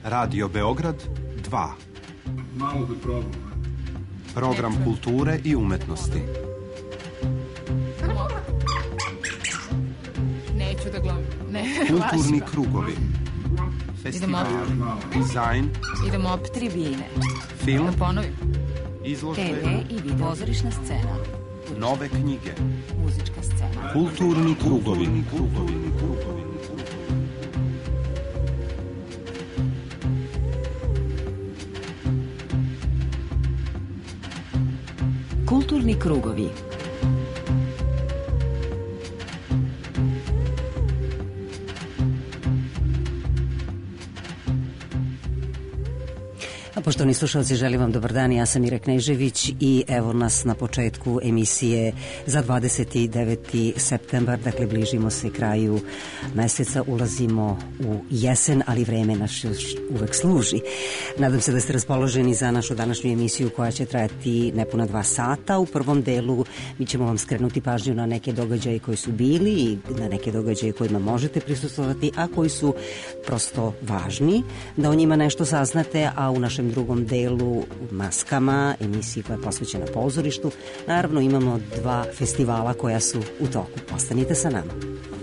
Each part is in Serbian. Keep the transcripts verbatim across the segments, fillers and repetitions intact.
Radio Beograd dva. Malo da probam. Program kulture i umetnosti. Neću da gledam. Ne, kulturni krugovi. Festival, dizajn. Idemo opet. Tribine. Film. Da ponovim. Izložbe. T V i video. Pozorišna scena. Nove knjige. Muzička scena. Kulturni krugovi. Krugovi. Krugovi. Kulturni krugovi. Poštovani slušalci, želim vam dobar dan, ja sam Ira Knežević i evo nas na početku emisije za dvadeset deveti septembar, dakle bližimo se kraju meseca, ulazimo u jesen, ali vreme nas još uvek služi. Nadam se da ste raspoloženi za našu današnju emisiju koja će trajati nepuna dva sata. U prvom delu mi ćemo vam skrenuti pažnju na neke događaje koji su bili i na neke događaje kojima možete prisustvovati, a koji su prosto važni, da o njima nešto saznate, a u našem drugom delu Maskama, emisiji koja je posvećena pozorištu, naravno imamo dva festivala koja su u toku. Ostanite sa nama.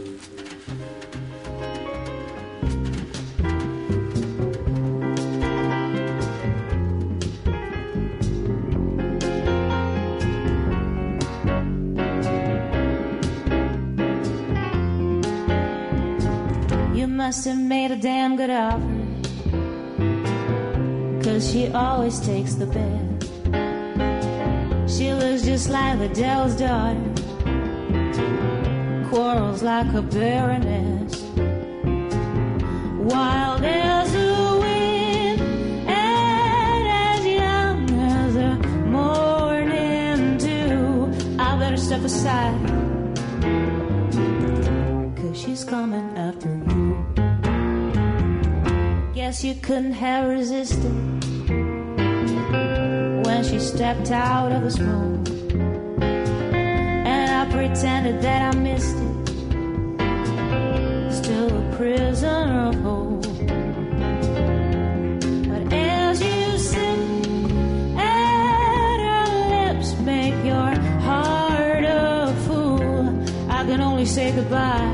You must have made a damn good offer, 'cause she always takes the bed. She looks just like the devil's daughter, quarrels like a baroness, wild as the wind and as young as the morning dew. I better step aside, 'cause she's coming after you. Guess you couldn't have resisted when she stepped out of this room, and I pretended that I missed it, still a prisoner of hope. But as you sit and her lips make your heart a fool, I can only say goodbye,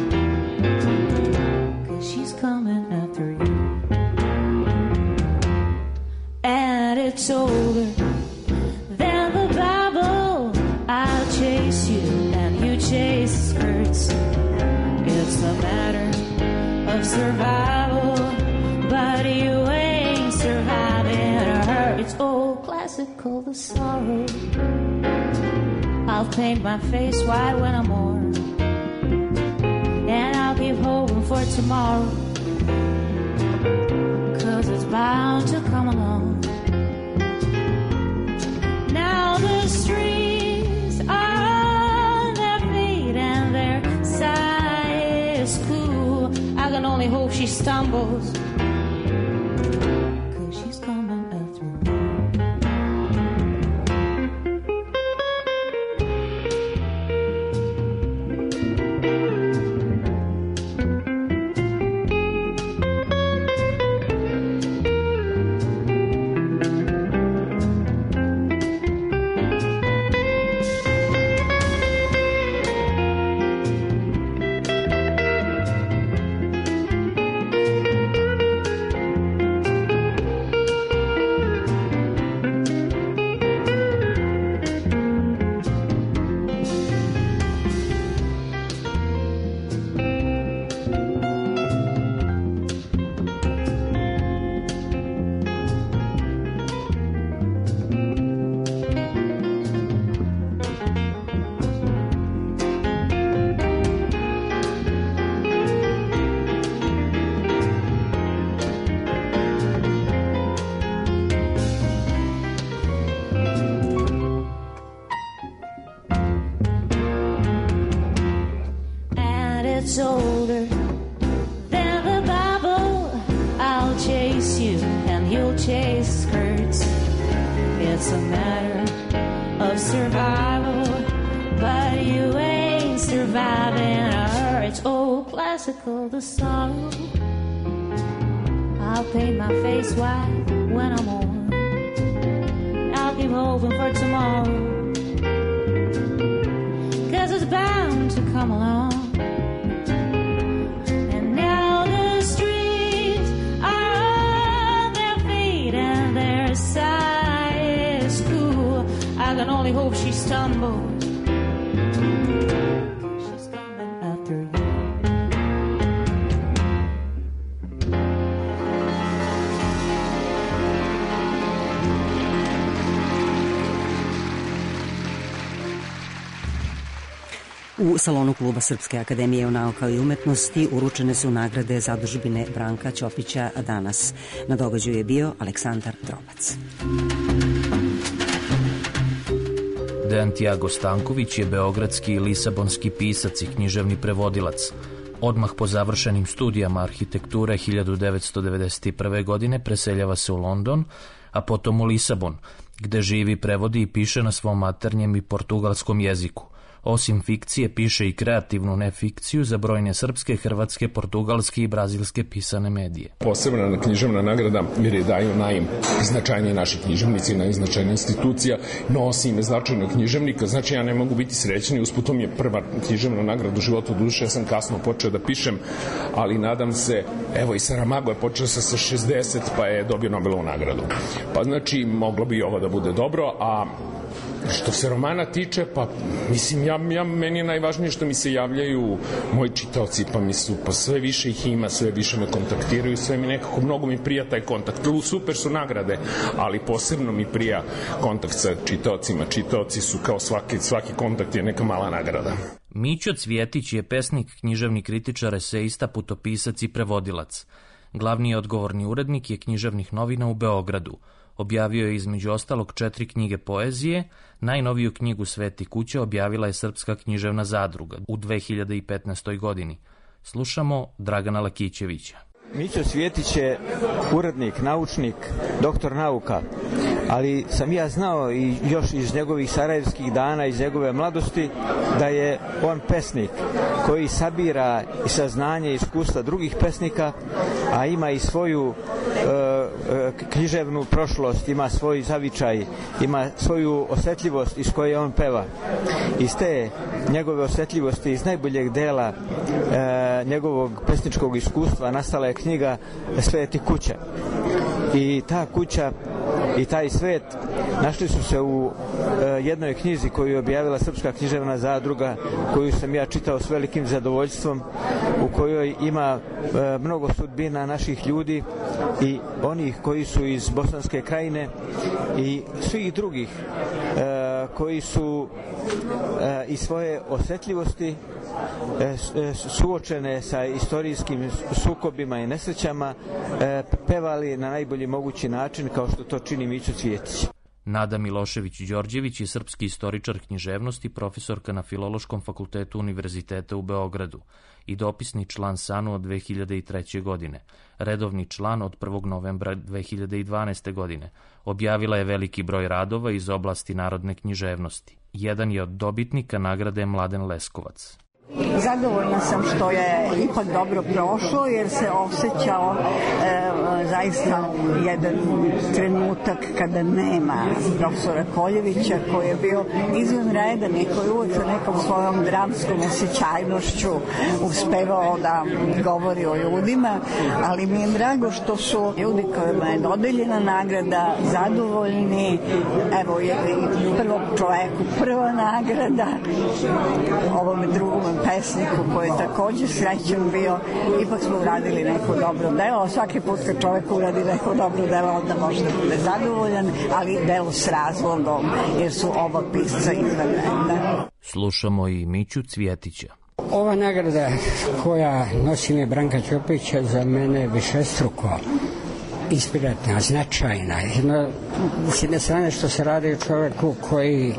'cause she's coming after you. And it's older than the Bible. I'll chase you and you chase skirts. It's a matter of survival, but you ain't surviving her. It's old classical, the sorrow. I'll paint my face white when I'm old, and I'll keep hoping for tomorrow, 'cause it's bound to come along. Now the streets are on their feet and their sigh is cool. I can only hope she stumbles, 'cause she's coming after me. It's older than the Bible. I'll chase you and you'll chase skirts. It's a matter of survival, but you ain't surviving her. It's old classical, the sorrow. I'll paint my face white when I'm old. I'll keep hoping for tomorrow, 'cause it's bound to come along. And now the streets are on their feet and their sigh is cool. I can only hope she stumbles. U salonu Kluba Srpske akademije nauka i umetnosti uručene su nagrade zadužbine Branka Ćopića, a danas na događaju je bio Aleksandar Drobac. Dejan Tiago Stanković je beogradski i lisabonski pisac i književni prevodilac. Odmah po završenim studijama arhitekture hiljadu devetsto devedeset prve. godine preseljava se u London, a potom u Lisabon, gde živi, prevodi i piše na svom maternjem i portugalskom jeziku. Osim fikcije, piše i kreativnu nefikciju za brojne srpske, hrvatske, portugalske i brazilske pisane medije. Posebna književna nagrada, jer je daju najznačajniji naši književnici, najznačajnija institucija, nosi ime značajnog književnika, znači ja ne mogu biti srećen i usput mi je prva književna nagrada u životu, duše ja sam kasno počeo da pišem, ali nadam se, evo i Saramago je počeo sa, sa šezdeset pa je dobio Nobelovu nagradu. Pa znači moglo bi ovo da bude dobro, a što se romana tiče, pa mislim, ja, ja, meni je najvažnije što mi se javljaju moji čitaoci, pa mi su, pa sve više ih ima, sve više me kontaktiraju, sve mi nekako, mnogo mi prija taj kontakt. Super su nagrade, ali posebno mi prija kontakt sa čitaocima. Čitaoci su kao svaki, svaki kontakt je neka mala nagrada. Mićo Cvjetić je pesnik, književni kritičar, eseista, putopisac i prevodilac. Glavni odgovorni urednik je Književnih novina u Beogradu. Objavio je između ostalog četiri knjige poezije. Najnoviju knjigu Sveti kuća objavila je Srpska književna zadruga u dve hiljade petnaestoj. godini. Slušamo Dragana Lakićevića. Mićo Cvjetić je urednik, naučnik, doktor nauka, ali sam ja znao i još iz njegovih sarajevskih dana, iz njegove mladosti, da je on pesnik koji sabira i saznanje i iskustva drugih pesnika, a ima i svoju e, književnu prošlost, ima svoj zavičaj, ima svoju osjetljivost iz koje on peva. Iz te njegove osjetljivosti, iz najboljeg dela e, njegovog pesničkog iskustva nastala je knjiga Sveti kuća. I ta kuća i taj svet našli su se u e, jednoj knjizi koju je objavila Srpska književna zadruga, koju sam ja čitao s velikim zadovoljstvom, u kojoj ima e, mnogo sudbina naših ljudi i onih koji su iz Bosanske krajine i svih drugih e, koji su e, i svoje osjetljivosti e, suočene sa istorijskim sukobima i nesrećama e, pevali na najbolji mogući način, kao što to čini Mićo Cvjetić. Nada Milošević-Đorđević je srpski istoričar književnosti, profesorka na Filološkom fakultetu Univerziteta u Beogradu i dopisni član SANU od dve hiljade treće. godine, redovni član od prvog novembra dve hiljade dvanaeste. godine. Objavila je veliki broj radova iz oblasti narodne književnosti. Jedan je od dobitnika nagrade Mladen Leskovac. Zadovoljna sam što je ipak dobro prošlo, jer se osjećao e, zaista jedan trenutak kada nema profesora Koljevića, koji je bio izvanredan i koji uvijek sa nekom svojom dramskom osjećajnošću uspevao da govori o ljudima, ali mi je drago što su ljudi kojima je dodeljena nagrada zadovoljni. Evo je prvom čoveku prva nagrada, ovome drugom pesniku koji je također srećan bio. Ipak smo uradili neko dobro delo. Svaki put kad čovjek uradi neko dobro delo, onda može da bude zadovoljan, ali delo s razlogom, jer su oba pisca izvanredna. Slušamo i Miću Cvjetića. Ova nagrada koja nosi ime Branka Ćopića za mene je višestruko inspiratna, značajna. Jedno, s jedne strane što se radi o čovjeku koji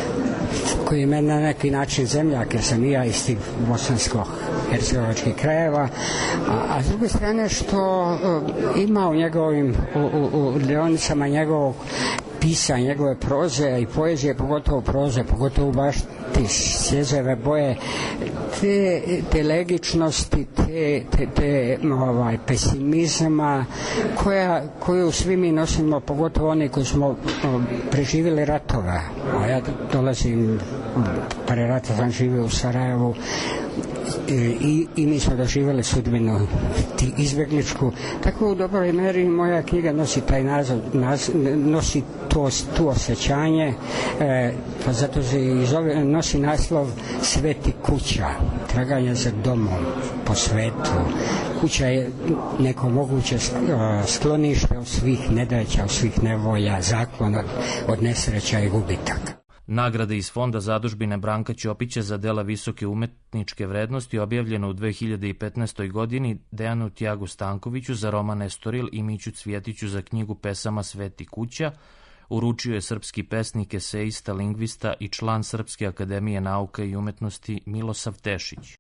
koji je meni na neki način zemljak, jer sam i ja iz tih bosansko-hercegovačkih krajeva, a, a s druge strane što uh, ima u njegovim u, u, u deonicama njegovog pisanja njegove proze i poezije, pogotovo proze, pogotovo baš te sjezeve boje, te, te legičnosti, te, te, te ovaj, pesimizma koja, koju svi mi nosimo, pogotovo oni koji smo o, preživjeli ratove. A ja dolazim, pre rata sam živio u Sarajevu, I, i mi smo doživjeli sudbinu ti izbjegličku. Tako u dobroj meri moja knjiga nosi taj naziv, naz, nosi to, tu osjećanje, e, pa zato se i zove, nosi naslov Sveti kuća, traganje za domom po svetu. Kuća je neko moguće sklonište od svih nedaća, od svih nevolja, zaklon od, od nesreća i gubitaka. Nagrade iz Fonda zadužbine Branka Ćopića za dela visoke umetničke vrednosti objavljeno u dve hiljade petnaestoj. godini Dejanu Tjagu Stankoviću za roman Estoril i Miću Cvjetiću za knjigu pesama Sveti kuća uručio je srpski pesnik, esejista, lingvista i član Srpske akademije nauka i umetnosti Milosav Tešić.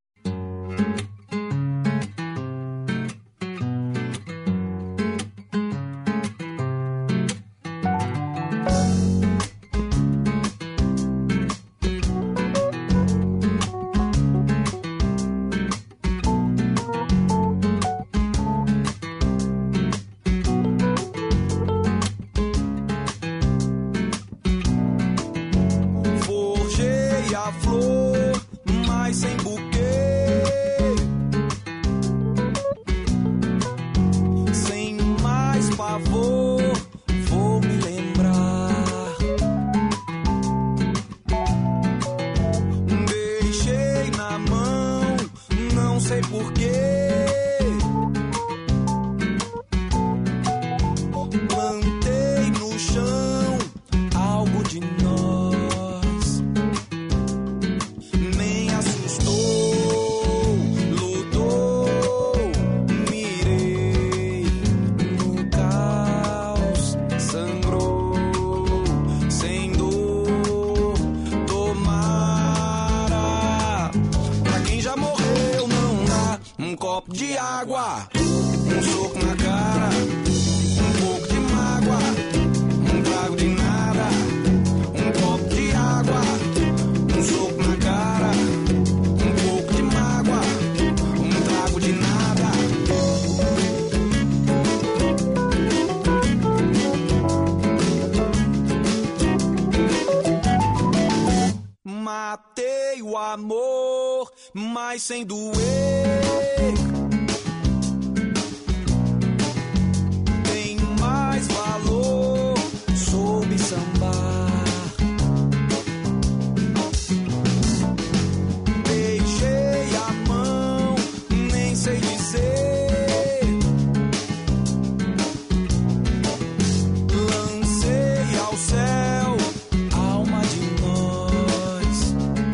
Sem doer, tem mais valor, soube sambar. Beijei a mão, nem sei dizer, lancei ao céu alma de nós.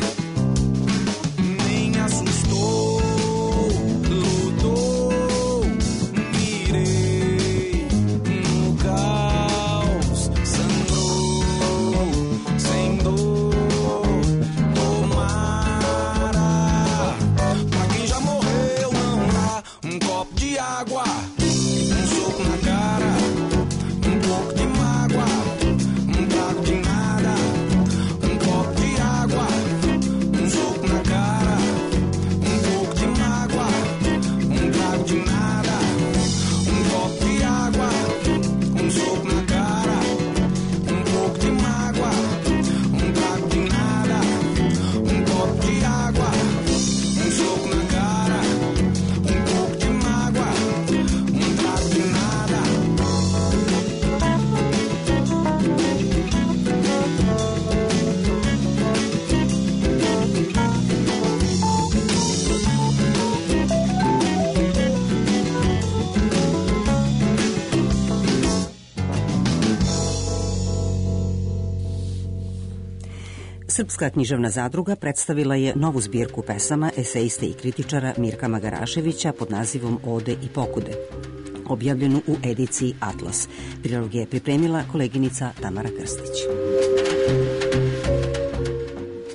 Srpska književna zadruga predstavila je novu zbirku pesama esejiste i kritičara Mirka Magaraševića pod nazivom Ode i pokude, objavljenu u ediciji Atlas. Prilog je pripremila koleginica Tamara Krstić.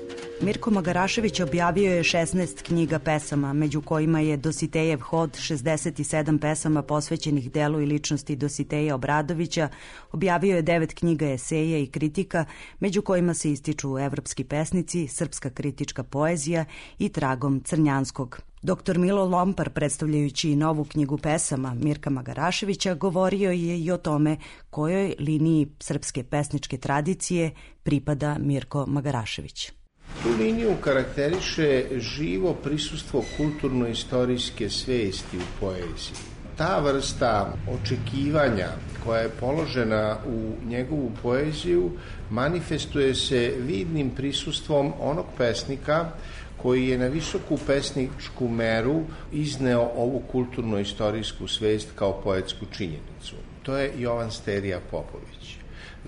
Mirko Magarašević objavio je šesnaest knjiga pesama, među kojima je Dositejev hod, šezdeset sedam pesama posvećenih delu i ličnosti Dositeja Obradovića, objavio je devet knjiga eseja i kritika, među kojima se ističu evropski pesnici, srpska kritička poezija i tragom Crnjanskog. Doktor Milo Lompar, predstavljajući novu knjigu pesama Mirka Magaraševića, govorio je i o tome kojoj liniji srpske pesničke tradicije pripada Mirko Magarašević. Tu liniju karakteriše živo prisustvo kulturno-istorijske svesti u poeziji. Ta vrsta očekivanja koja je položena u njegovu poeziju manifestuje se vidnim prisustvom onog pesnika koji je na visoku pesničku meru izneo ovu kulturno-istorijsku svest kao poetsku činjenicu. To je Jovan Sterija Popović.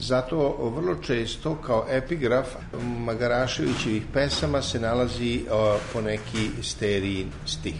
Zato vrlo često kao epigraf Magaraševićevih pesama se nalazi o, poneki Sterijin stih.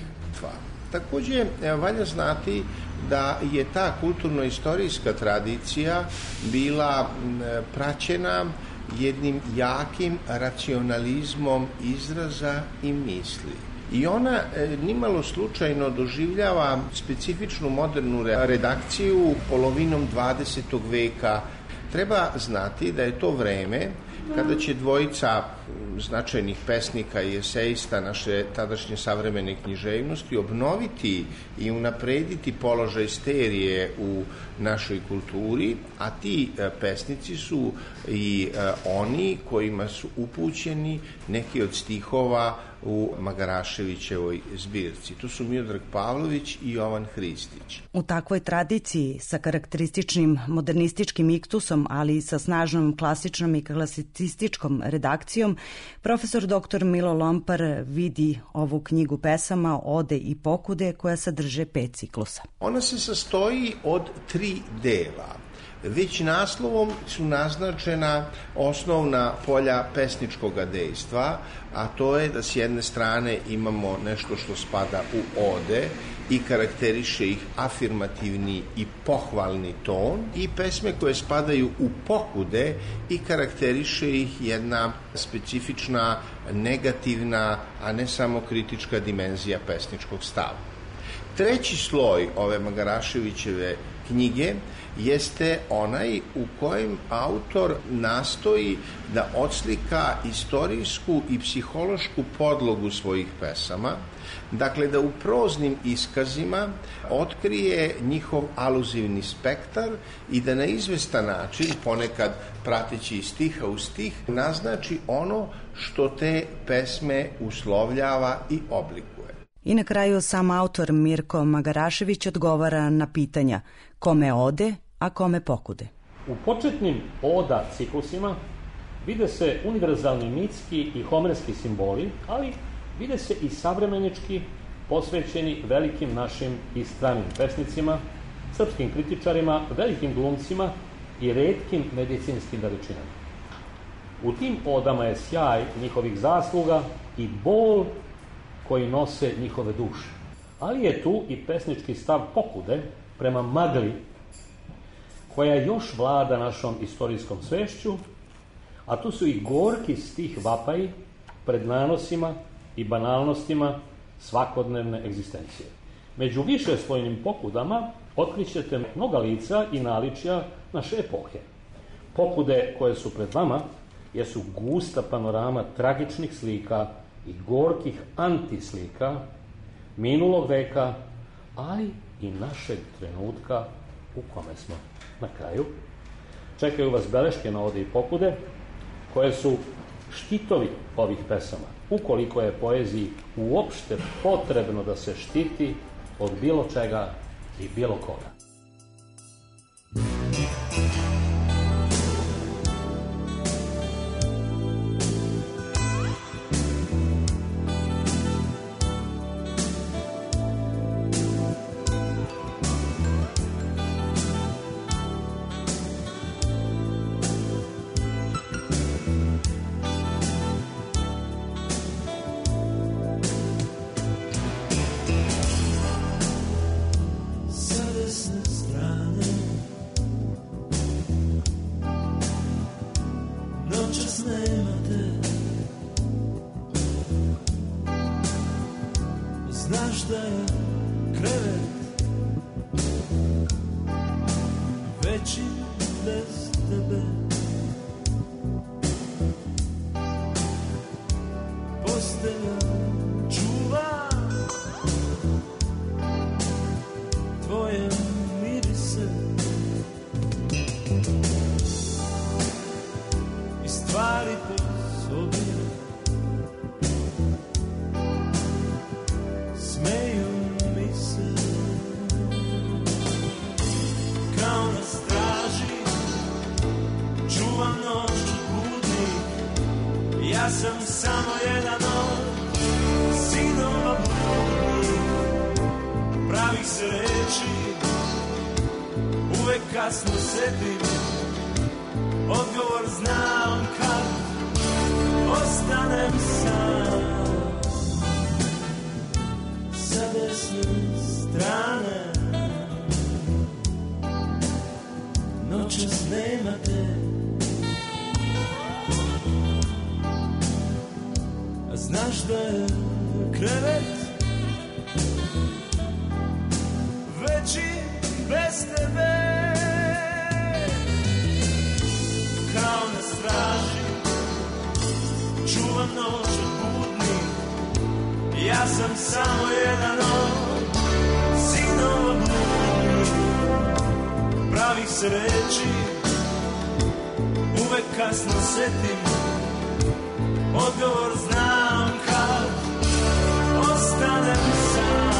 Takođe, valja znati da je ta kulturno-istorijska tradicija bila praćena jednim jakim racionalizmom izraza i misli. I ona e, nimalo slučajno doživljava specifičnu modernu redakciju polovinom dvadesetog veka. Treba znati da je to vreme kada će dvojica značajnih pesnika i esejista naše tadašnje savremene književnosti obnoviti i unaprediti položaj sterije u našoj kulturi, a ti pesnici su i oni kojima su upućeni neki od stihova u Magaraševićevoj zbirci. To su Miodrag Pavlović i Jovan Hristić. U takvoj tradiciji sa karakterističnim modernističkim iktusom, ali i sa snažnom klasičnom i klasicističkom redakcijom, profesor doktor Milo Lompar vidi ovu knjigu pesama Ode i pokude koja sadrže pet ciklusa. Ona se sastoji od tri dela. Već naslovom su naznačena osnovna polja pesničkog dejstva, a to je da s jedne strane imamo nešto što spada u ode i karakteriše ih afirmativni i pohvalni ton, i pesme koje spadaju u pokude i karakteriše ih jedna specifična, negativna, a ne samo kritička dimenzija pesničkog stava. Treći sloj ove Magaraševićeve knjige jeste onaj u kojem autor nastoji da odslika istorijsku i psihološku podlogu svojih pesama, dakle da u proznim iskazima otkrije njihov aluzivni spektar i da na izvestan način, ponekad prateći iz stiha u stih, naznači ono što te pesme uslovljava i oblikuje. I na kraju sam autor Mirko Magarašević odgovara na pitanja kome ode, a kome pokude. U početnim oda ciklusima vide se univerzalni mitski i homerski simboli, ali vide se i savremenički posvećeni velikim našim i stranim pesnicima, srpskim kritičarima, velikim glumcima i retkim medicinskim veličinama. U tim odama je sjaj njihovih zasluga i bol koji nose njihove duše. Ali je tu i pesnički stav pokude prema magli koja još vlada našom istorijskom svešću, a tu su i gorki stih vapaji pred nanosima i banalnostima svakodnevne egzistencije. Među višeslojnim pokudama otkrićete mnoga lica i naličja naše epohe. Pokude koje su pred vama jesu gusta panorama tragičnih slika i gorkih antislika minulog veka, ali i našeg trenutka u kome smo na kraju. Čekaju vas beleške na ode i pokude, koje su štitovi ovih pesama, ukoliko je poeziji uopšte potrebno da se štiti od bilo čega i bilo koga. So listen uvek kasno sedim, odgovor znam kad ostanem sam. Sa desne strane noćas nema te, a znaš da je krevet veći bez tebe. Kao na straži čuvam noć od budnih, ja sam samo jedan od sinova bludnih. Pravih se reči uvek kasno setim, odgovor znam kad ostanem sam.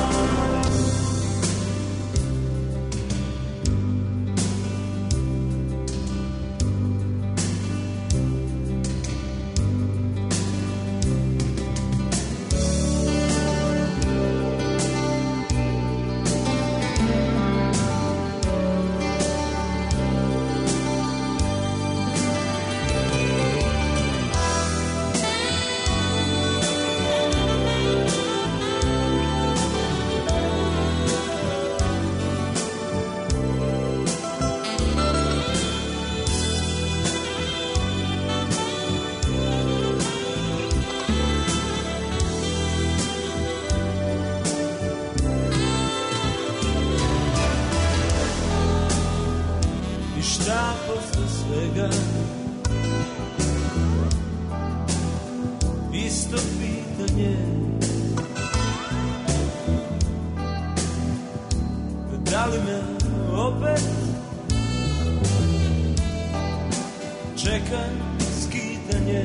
Isto pitanje, da li me opet čeka skitanje?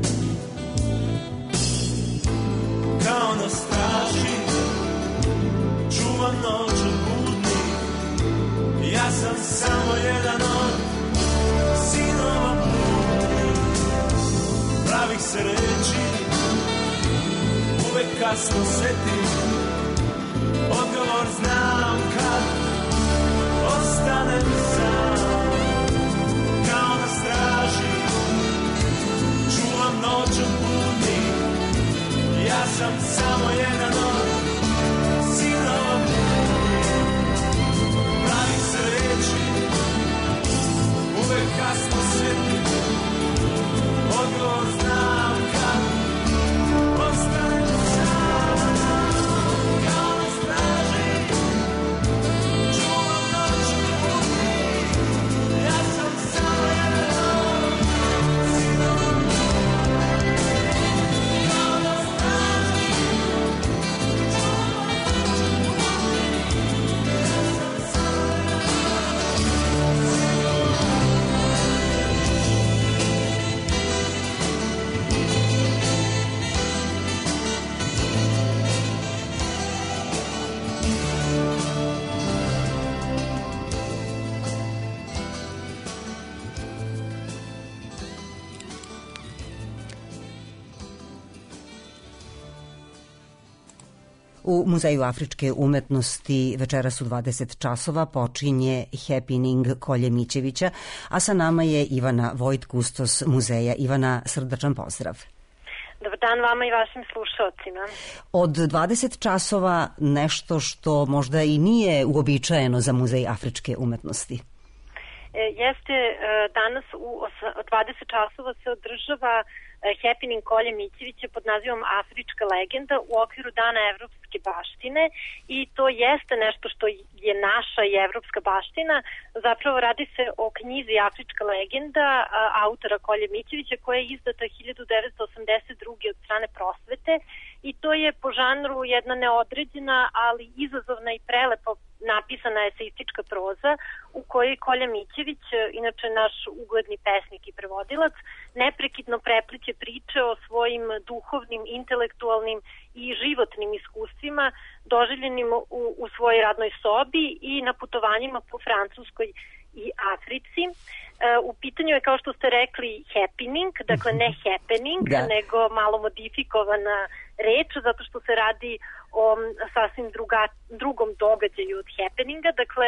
Kao na straži čuvam noć od budnih, ja sam samo jedan od sinova bludnih. Pravih se reči uvek kasno setim, odgovor znam kad ostanem sam. Kao na straži čuvam noć od budnih, ja sam samo jedan od sinova bludnih. Pravih se reči uvek kasno setim, odgovor znam kad ostanem sam. Kao na straži čuvam noć od budnih, ja sam samo jedan od sinova bludnih. Kao na straži čuvam noć od budnih, ja sam samo jedan od U Muzeju afričke umetnosti večeras u dvadeset časova počinje Happening Kolje Mićevića, a sa nama je Ivana Vojt, kustos muzeja. Ivana, srdačan pozdrav. Dobar dan vama i vašim slušalcima. Od dvadeset časova nešto što možda i nije uobičajeno za Muzej afričke umetnosti. Jeste, danas u dvadeset časova se održava Happening Kolje Mićevića pod nazivom Afrička legenda u okviru Dana evropske baštine i to jeste nešto što je naša i evropska baština. Zapravo radi se o knjizi Afrička legenda autora Kolje Mićevića koja je izdata hiljadu devetsto osamdeset druge od strane Prosvete i to je po žanru jedna neodređena, ali izazovna i prelepo napisana eseistička proza u kojoj Kolja Mićević, inače naš ugledni pesnik i prevodilac, neprekidno prepliće priče o svojim duhovnim, intelektualnim i životnim iskustvima doživljenim u, u svojoj radnoj sobi i na putovanjima po Francuskoj i Africi. E, u pitanju je, kao što ste rekli, happening, dakle ne happening, da. nego malo modifikovana reč, zato što se radi o sasvim druga, drugom događaju od happeninga. Dakle,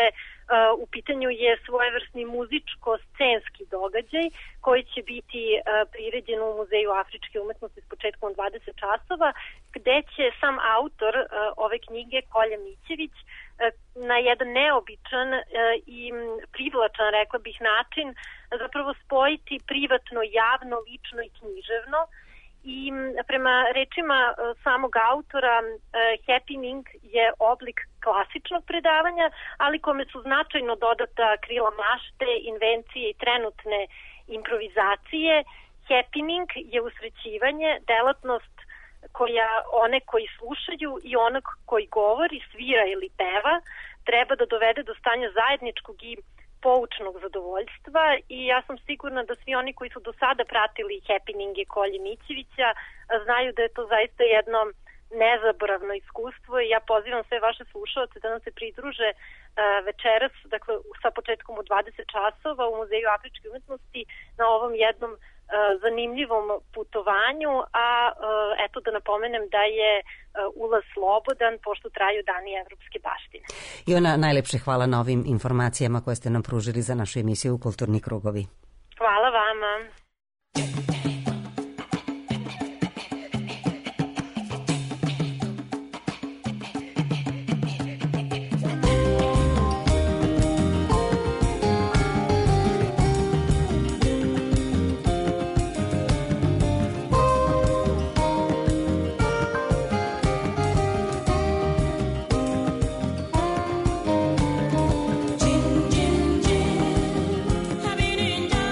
u pitanju je svojevrsni muzičko-scenski događaj koji će biti priređen u Muzeju afričke umetnosti s početkom dvadeset časova, gde će sam autor ove knjige, Kolja Mićević, na jedan neobičan i privlačan, rekla bih, način zapravo spojiti privatno, javno, lično i književno. I prema rečima samog autora, happening je oblik klasičnog predavanja, ali kome su značajno dodata krila mašte, invencije i trenutne improvizacije. Happening je usrećivanje, delatnost koja one koji slušaju i onog koji govori, svira ili peva, treba da dovede do stanja zajedničkog i poučnog zadovoljstva, i ja sam sigurna da svi oni koji su do sada pratili happeninge Kolje Mićevića znaju da je to zaista jedno nezaboravno iskustvo, i ja pozivam sve vaše slušalce da nam se pridruže uh, večeras, dakle sa početkom u dvadeset časova u Muzeju afričke umetnosti na ovom jednom uh, zanimljivom putovanju, a uh, eto da napomenem da je uh, ulaz slobodan pošto traju dani evropske baštine. I ona najlepše hvala na ovim informacijama koje ste nam pružili za našu emisiju Kulturni krugovi. Hvala vama. Jin, jin, jin, have it in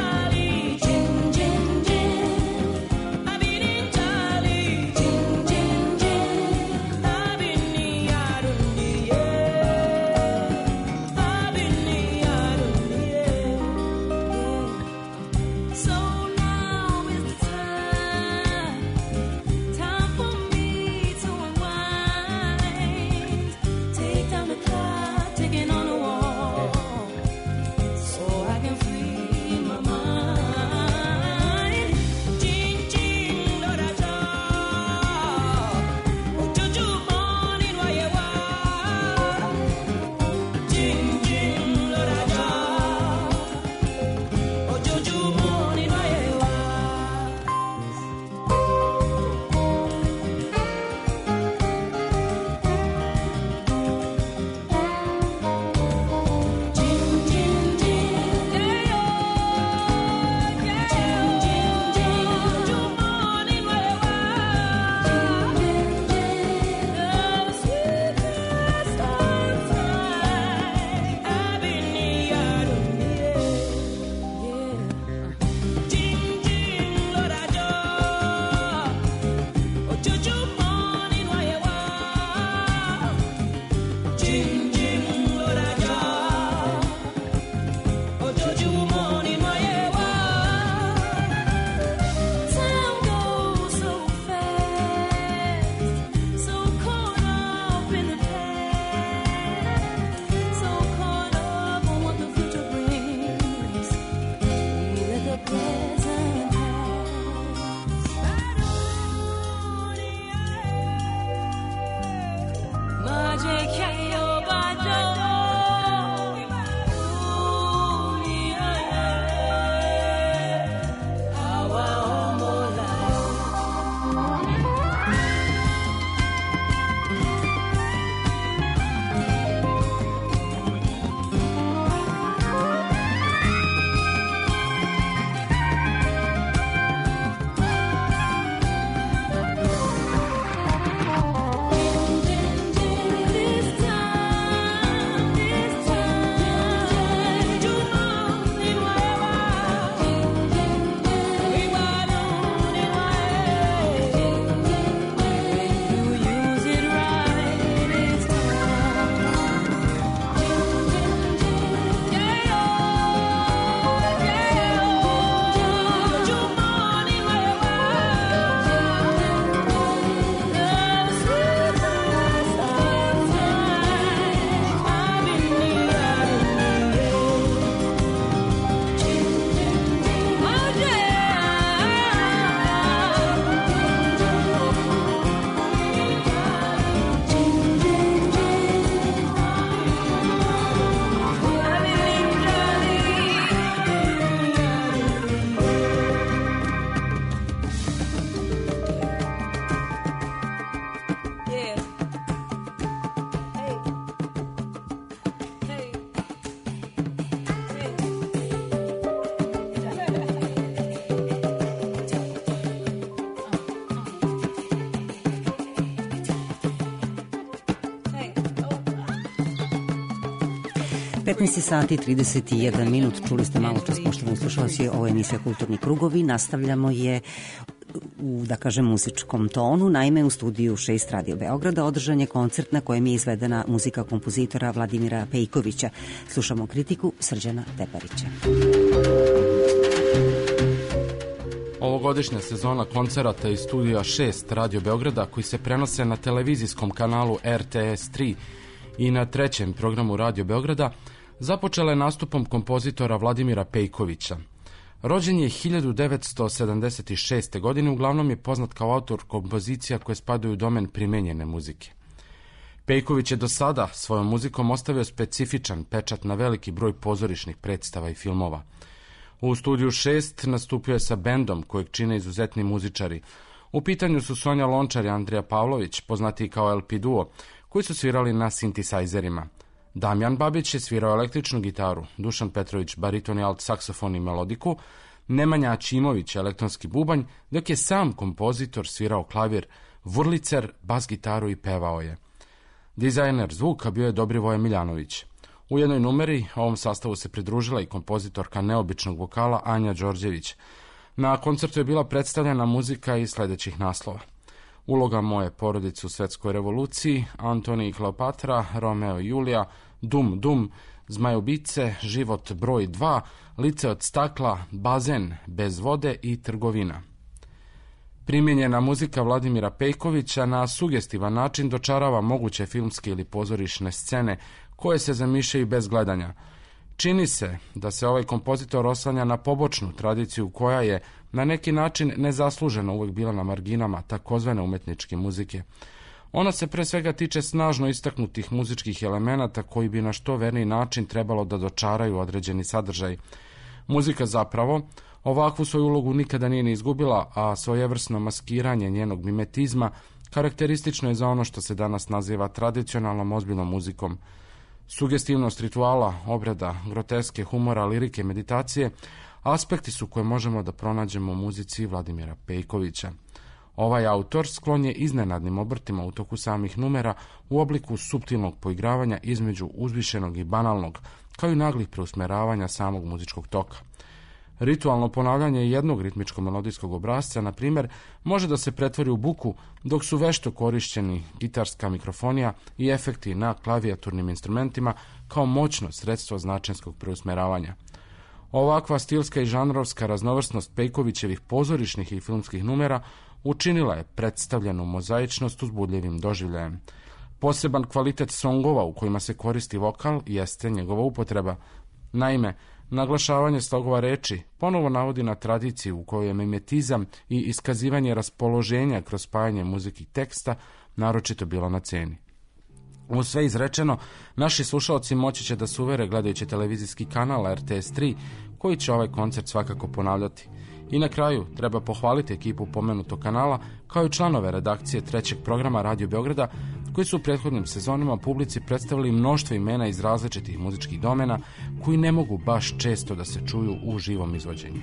petnaest sati i trideset jedan minut, čuli ste malo čas, poštovani slušalci, ovo je emisija Kulturni krugovi, nastavljamo je u, da kažem, muzičkom tonu. Naime, u studiju šest Radio Beograda održan je koncert na kojem je izvedena muzika kompozitora Vladimira Pejkovića. Slušamo kritiku Srđana Teparića. Ovogodišnja sezona koncerata iz studija šest Radio Beograda, koji se prenose na televizijskom kanalu R T S tri i na trećem programu Radio Beograda, započela je nastupom kompozitora Vladimira Pejkovića. Rođen je hiljadu devetsto sedamdeset šeste. godine, uglavnom je poznat kao autor kompozicija koje spadaju u domen primenjene muzike. Pejković je do sada svojom muzikom ostavio specifičan pečat na veliki broj pozorišnih predstava i filmova. U studiju šest nastupio je sa bendom kojeg čine izuzetni muzičari. U pitanju su Sonja Lončar i Andrija Pavlović, poznatiji kao L P duo, koji su svirali na sintisajzerima. Damjan Babić je svirao električnu gitaru, Dušan Petrović bariton i alt saksofon i melodiku, Nemanja Ačimović elektronski bubanj, dok je sam kompozitor svirao klavir, vurlicer, bas gitaru i pevao je. Dizajner zvuka bio je Dobrivoje Miljanović. U jednoj numeri ovom sastavu se pridružila i kompozitorka neobičnog vokala Anja Đorđević. Na koncertu je bila predstavljena muzika iz sledećih naslova: Uloga moje porodice u svetskoj revoluciji, Antoni i Kleopatra, Romeo i Julija, Dum Dum, Zmajobice, Život broj dva, Lice od stakla, Bazen bez vode i Trgovina. Primjenjena muzika Vladimira Pejkovića na sugestivan način dočarava moguće filmske ili pozorišne scene koje se zamišljaju bez gledanja. Čini se da se ovaj kompozitor oslanja na pobočnu tradiciju koja je na neki način nezasluženo uvek bila na marginama takozvane umetničke muzike. Ona se pre svega tiče snažno istaknutih muzičkih elemenata koji bi na što verniji način trebalo da dočaraju određeni sadržaj. Muzika zapravo ovakvu svoju ulogu nikada nije ni izgubila, a svojevrsno maskiranje njenog mimetizma karakteristično je za ono što se danas naziva tradicionalnom ozbiljnom muzikom. Sugestivnost rituala, obreda, groteske, humora, lirike, meditacije, aspekti su koje možemo da pronađemo u muzici Vladimira Pejkovića. Ovaj autor sklon je iznenadnim obrtima u toku samih numera u obliku suptilnog poigravanja između uzvišenog i banalnog, kao i naglih preusmeravanja samog muzičkog toka. Ritualno ponavljanje jednog ritmičko-melodijskog obrasca, na primjer, može da se pretvori u buku, dok su vešto korišćeni gitarska mikrofonija i efekti na klavijaturnim instrumentima kao moćno sredstvo značenskog preusmeravanja. Ovakva stilska i žanrovska raznovrsnost Pejkovićevih pozorišnih i filmskih numera učinila je predstavljenu mozaičnost uzbudljivim doživljajem. Poseban kvalitet songova u kojima se koristi vokal jeste njegova upotreba. Naime, naglašavanje slogova reči ponovo navodi na tradiciju u kojoj je mimetizam i iskazivanje raspoloženja kroz spajanje muzike i teksta naročito bilo na ceni. U sve izrečeno, naši slušalci moći će da se uvere gledajući televizijski kanal R T S tri, koji će ovaj koncert svakako ponavljati. I na kraju treba pohvaliti ekipu pomenutog kanala, kao i članove redakcije trećeg programa Radio Beograda, koji su u prethodnim sezonima publici predstavili mnoštvo imena iz različitih muzičkih domena, koji ne mogu baš često da se čuju u živom izvođenju.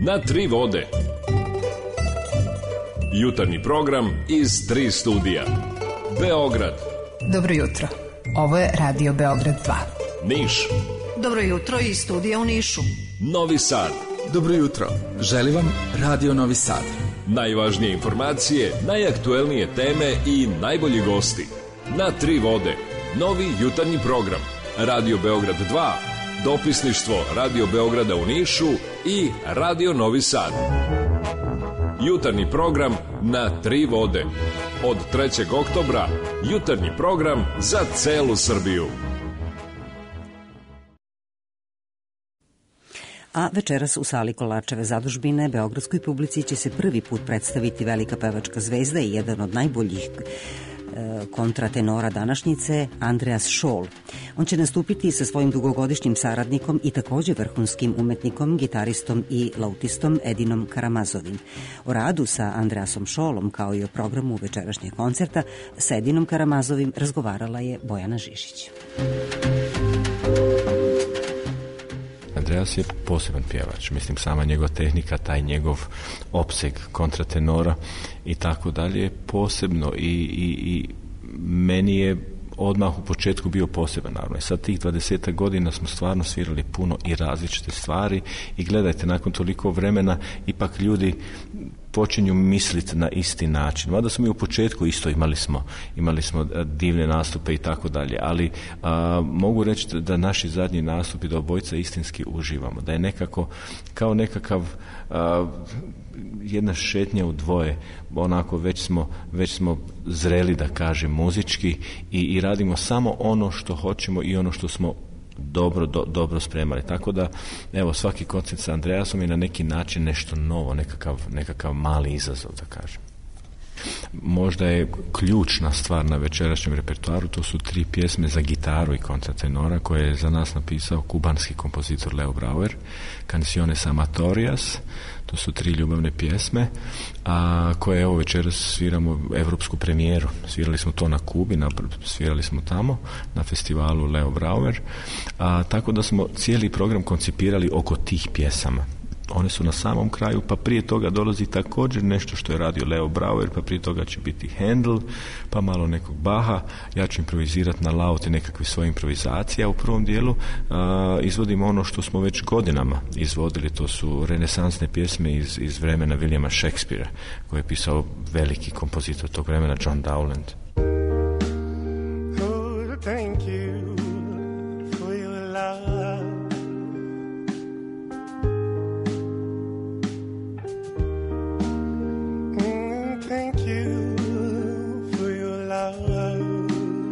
na tri vode. Jutarnji program iz tri studija. Beograd. Dobro jutro. Ovo je Radio Beograd dva. Niš. Dobro jutro iz studija u Nišu. Novi Sad. Dobro jutro. Želim vam Radio Novi Sad. Najvažnije informacije, najaktuelnije teme i najbolji gosti. Na tri vode. Novi jutarnji program. Radio Beograd dva. Dopisništvo Radio Beograda u Nišu i Radio Novi Sad. Jutarnji program na tri vode. Od trećeg oktobra jutarnji program za celu Srbiju. A večeras u sali Kolarčeve zadužbine beogradskoj publici će se prvi put predstaviti velika pevačka zvezda i jedan od najboljih kontratenora današnjice, Andreas Scholl. On će nastupiti sa svojim dugogodišnjim saradnikom i takođe vrhunskim umetnikom, gitaristom i lautistom Edinom Karamazovim. O radu sa Andreasom Schollom, kao i o programu večerašnjeg koncerta, sa Edinom Karamazovim razgovarala je Bojana Žižić. Andreas je poseban pjevač, mislim sama njegova tehnika, taj njegov opseg kontratenora i tako dalje je posebno i, i, i meni je odmah u početku bio poseban, naravno. I sad tih dvadesetak godina smo stvarno svirali puno i različite stvari i gledajte, nakon toliko vremena ipak ljudi počinju misliti na isti način. Mada smo i u početku isto imali smo, imali smo divne nastupe i tako dalje, ali a, mogu reći da naši zadnji nastupi, da obojica istinski uživamo, da je nekako kao nekakav a, jedna šetnja u dvoje, onako već smo, već smo zreli, da kažem, muzički i, i radimo samo ono što hoćemo i ono što smo dobro, do, dobro spremali. Tako da, evo, svaki koncert sa Andreasom je na neki način nešto novo, nekakav, nekakav mali izazov, da kažem. Možda je ključna stvar na večerašnjem repertoaru, to su tri pjesme za gitaru i kontratenora koje je za nas napisao kubanski kompozitor Leo Brauer, Canciones Amatorias, to su tri ljubavne pjesme, a koje evo večeras sviramo evropsku premijeru. Svirali smo to na Kubi, na, svirali smo tamo na festivalu Leo Brauer, a, tako da smo cijeli program koncipirali oko tih pjesama. One su na samom kraju, pa prije toga dolazi također nešto što je radio Leo Brauer, pa prije toga će biti Handel, pa malo nekog Baha, ja ću improvizirati na lauti nekakve svoje improvizacije, a u prvom dijelu a, izvodimo ono što smo već godinama izvodili, to su renesansne pjesme iz, iz vremena Williama Shakespearea, koje je pisao veliki kompozitor tog vremena, John Dowland. Oh, thank you for your love. Thank you for your love.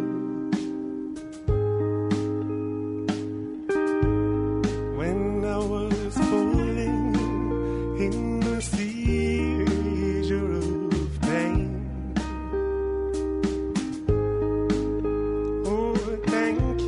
When I was falling in the seizure of pain. Oh, thank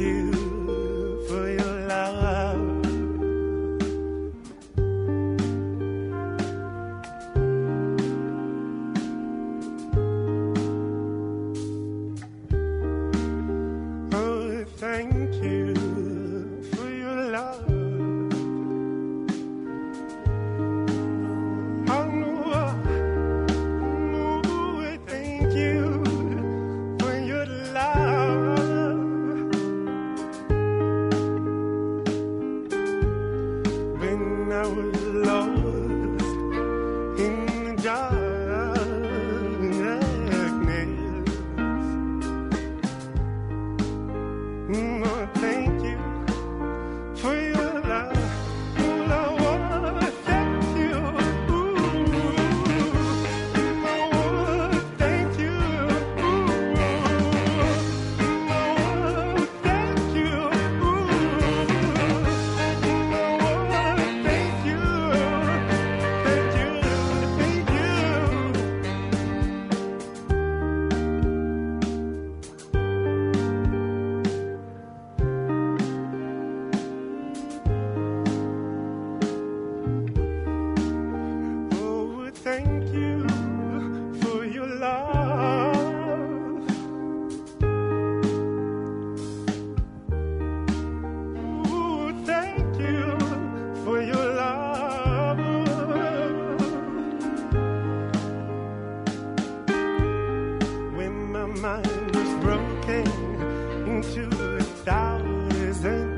mind was broken into a thousand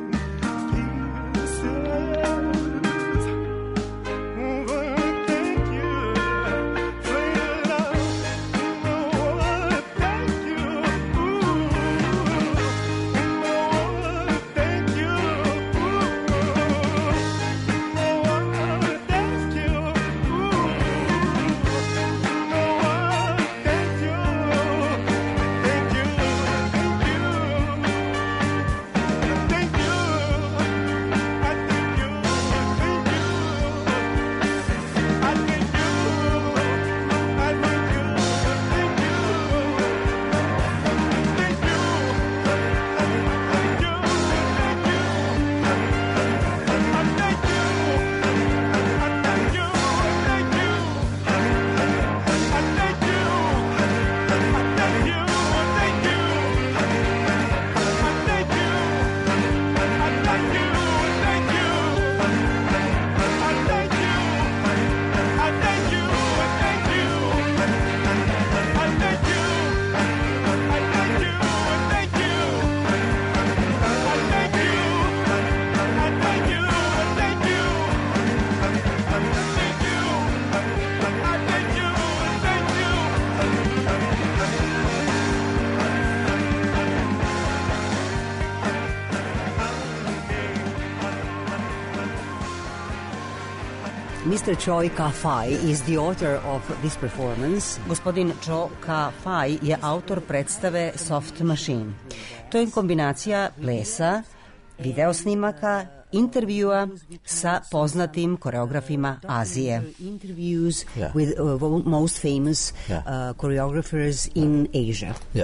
Mister Choi Ka-fai is the author of this performance. Gospodin Cho Ka-fai je autor predstave Soft Machine. To je kombinacija plesa, video snimaka, intervjua sa poznatim koreografima Azije. Interviews Yeah. with uh, most famous Yeah. uh, choreographers in Asia. Yeah.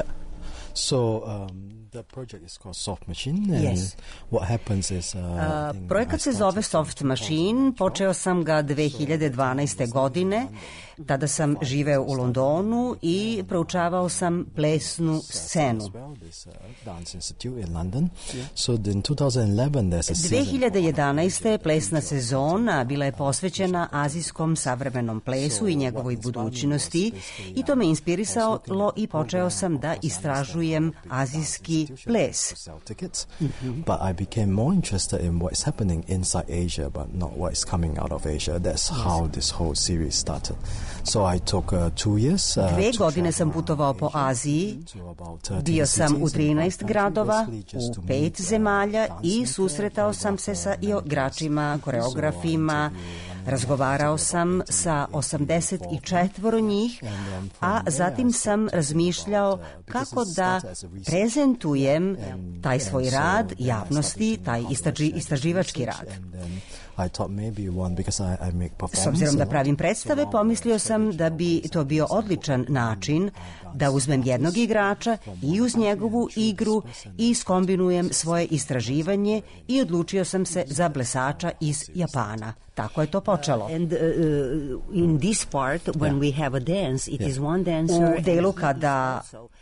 So um, the project is called Soft Machine, and Yes. what happens is uh, I Uh, think projekat se zove Soft Machine, počeo sam ga dve hiljade dvanaeste. godine, tada sam živeo u Londonu i proučavao sam plesnu scenu. this uh, dance institute in London. So in twenty eleven there's a dve season. hiljade jedanaeste. plesna sezona bila je posvećena azijskom savremenom plesu i njegovoj budućnosti i to me inspirisalo i počeo sam da istražujem azijski ples. Sell tickets, but I became more interested in what's happening inside Asia, but not what's coming out of Asia. That's how this whole series started. So I took uh, two years. Uh, Dve to godine sam putovao po Aziji, bio sam u trinaest gradova, u pet zemalja i susretao sam se sa igračima, koreografima, razgovarao sam sa osamdeset četiri njih, a zatim sam razmišljao kako da prezentujem taj svoj rad javnosti, taj istraži, istraživački rad. I thought maybe one because I, I make performance. S obzirom da pravim predstave, pomislio sam da bi to bio odličan način da uzmem jednog igrača i uz njegovu igru i skombinujem svoje istraživanje i odlučio sam se za plesača iz Japana. Tako je to počelo. And uh, in this part when we have a dance, it is one dancer. U delu kada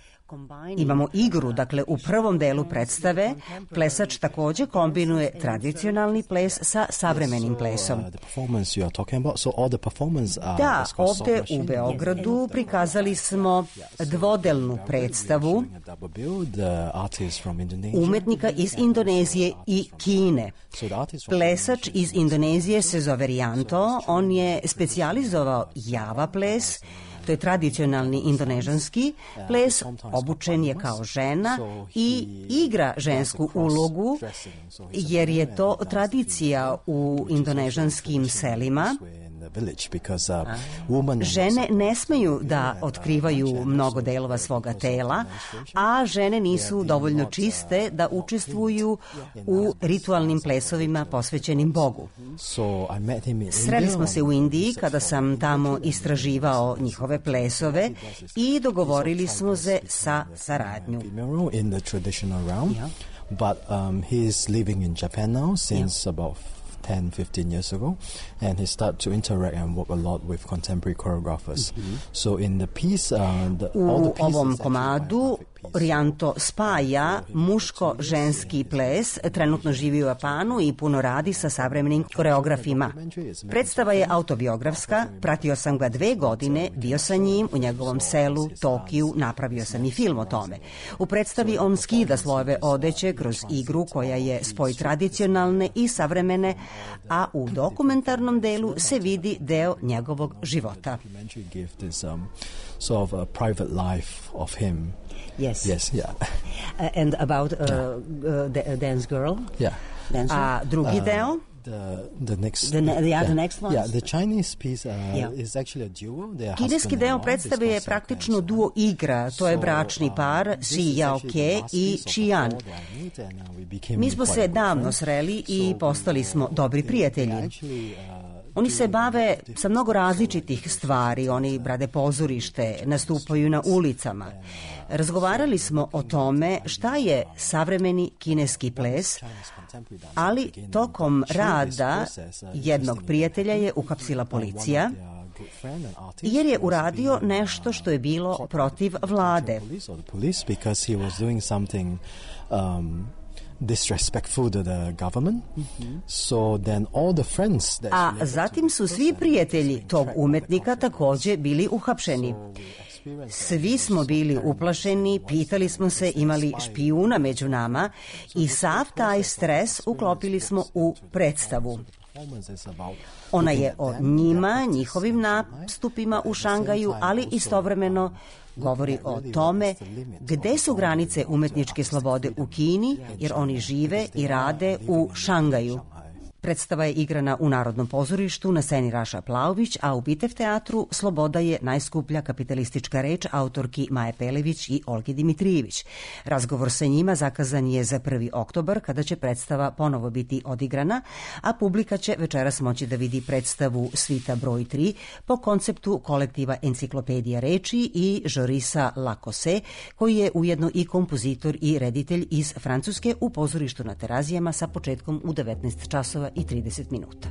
imamo igru, dakle u prvom delu predstave plesač takođe kombinuje tradicionalni ples sa savremenim plesom. Da, ovde u Beogradu prikazali smo dvodelnu predstavu umetnika iz Indonezije i Kine. Plesač iz Indonezije se zove Rianto, on je specijalizovao Java ples. To je tradicionalni indonežanski ples, obučen je kao žena i igra žensku ulogu, jer je to tradicija u indonežanskim selima. Žene ne smeju da otkrivaju mnogo delova svoga tela, a žene nisu dovoljno čiste da učestvuju u ritualnim plesovima posvećenim Bogu. Sreli smo se u Indiji kada sam tamo istraživao njihove plesove i dogovorili smo se sa saradnju. But um, he is living in Japan now since about ten, fifteen years ago, and he started to interact and work a lot with contemporary choreographers. Mm-hmm. So in the piece, uh, the, all the u ovom komadu Rianto spaja muško-ženski ples, trenutno živi u Japanu i puno radi sa savremenim koreografima. Predstava je autobiografska, pratio sam ga dve godine, bio sa njim u njegovom selu, Tokiju, napravio sam i film o tome. U predstavi on skida slojeve odeće kroz igru koja je spoj tradicionalne i savremene, a u dokumentarnom delu se vidi deo njegovog života. Sort of a private life of him. Yes. Yes, yeah. Uh, and about uh, uh, the Dance Girl? Yeah. Dancer? A drugi uh, deo? The, the next the, ne, the, yeah, the next one? Yeah, the Chinese piece uh, yeah. is actually a duo. Kineski deo predstave je praktično duo igra, to je bračni par Si Yao-ke i Qian. Mi smo se davno sreli i postali smo dobri prijatelji. Oni se bave sa mnogo različitih stvari, oni brade pozorište, nastupaju na ulicama. Razgovarali smo o tome šta je savremeni kineski ples, ali tokom rada jednog prijatelja je uhapsila policija jer je uradio nešto što je bilo protiv vlade. Disrespectful to the government. Mm-hmm. So then all the friends that A zatim su svi prijatelji tog umetnika takođe bili uhapšeni. Svi smo bili uplašeni, pitali smo se imali špijuna među nama i sav taj stres uklopili smo u predstavu. Ona je o njima, njihovim nastupima u Šangaju, ali istovremeno govori o tome gde su granice umetničke slobode u Kini, jer oni žive i rade u Šangaju. Predstava je igrana u Narodnom pozorištu na sceni Raša Plauvić, a u Bitev teatru sloboda je najskuplja kapitalistička reč autorki Maje Pelević i Olgi Dimitrijević. Razgovor sa njima zakazan je za prvi oktobar, kada će predstava ponovo biti odigrana, a publika će večeras moći da vidi predstavu Svita broj tri po konceptu kolektiva Enciklopedija reči i Jorisa Lacosse, koji je ujedno i kompozitor i reditelj iz Francuske u pozorištu na Terazijama sa početkom u devetnaest časova i trideset minuta.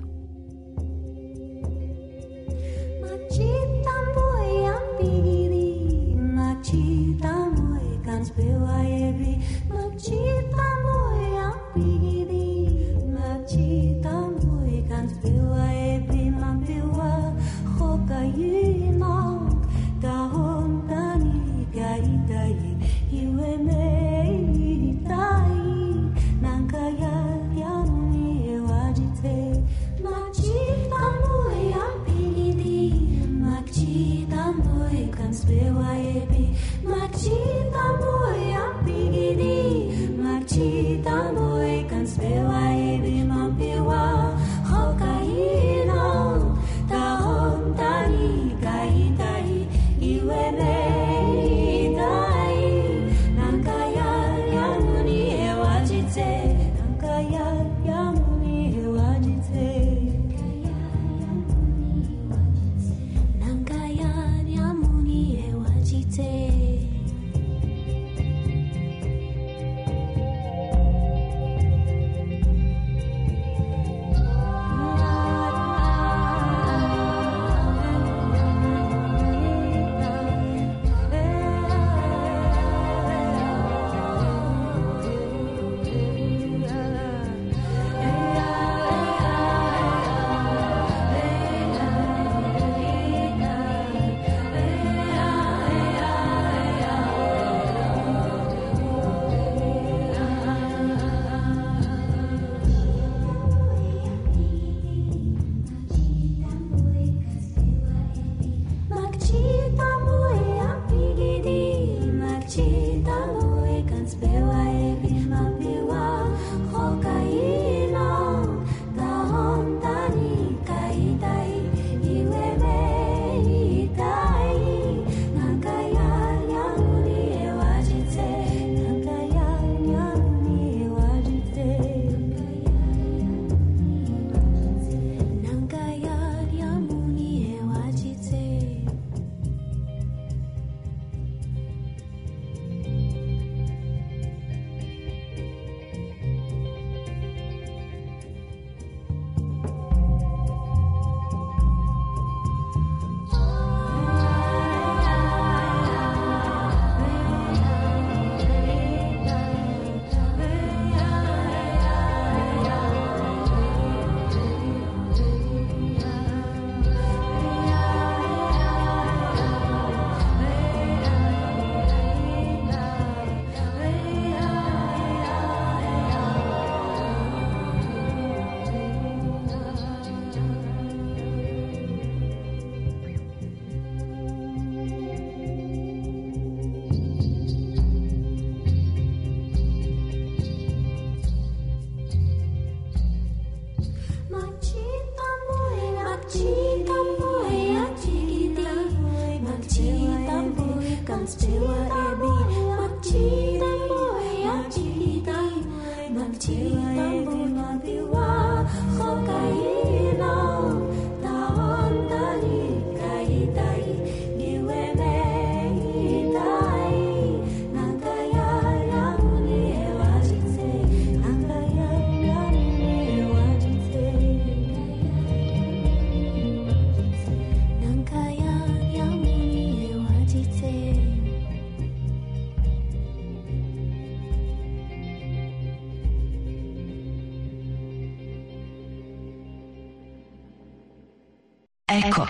Eko.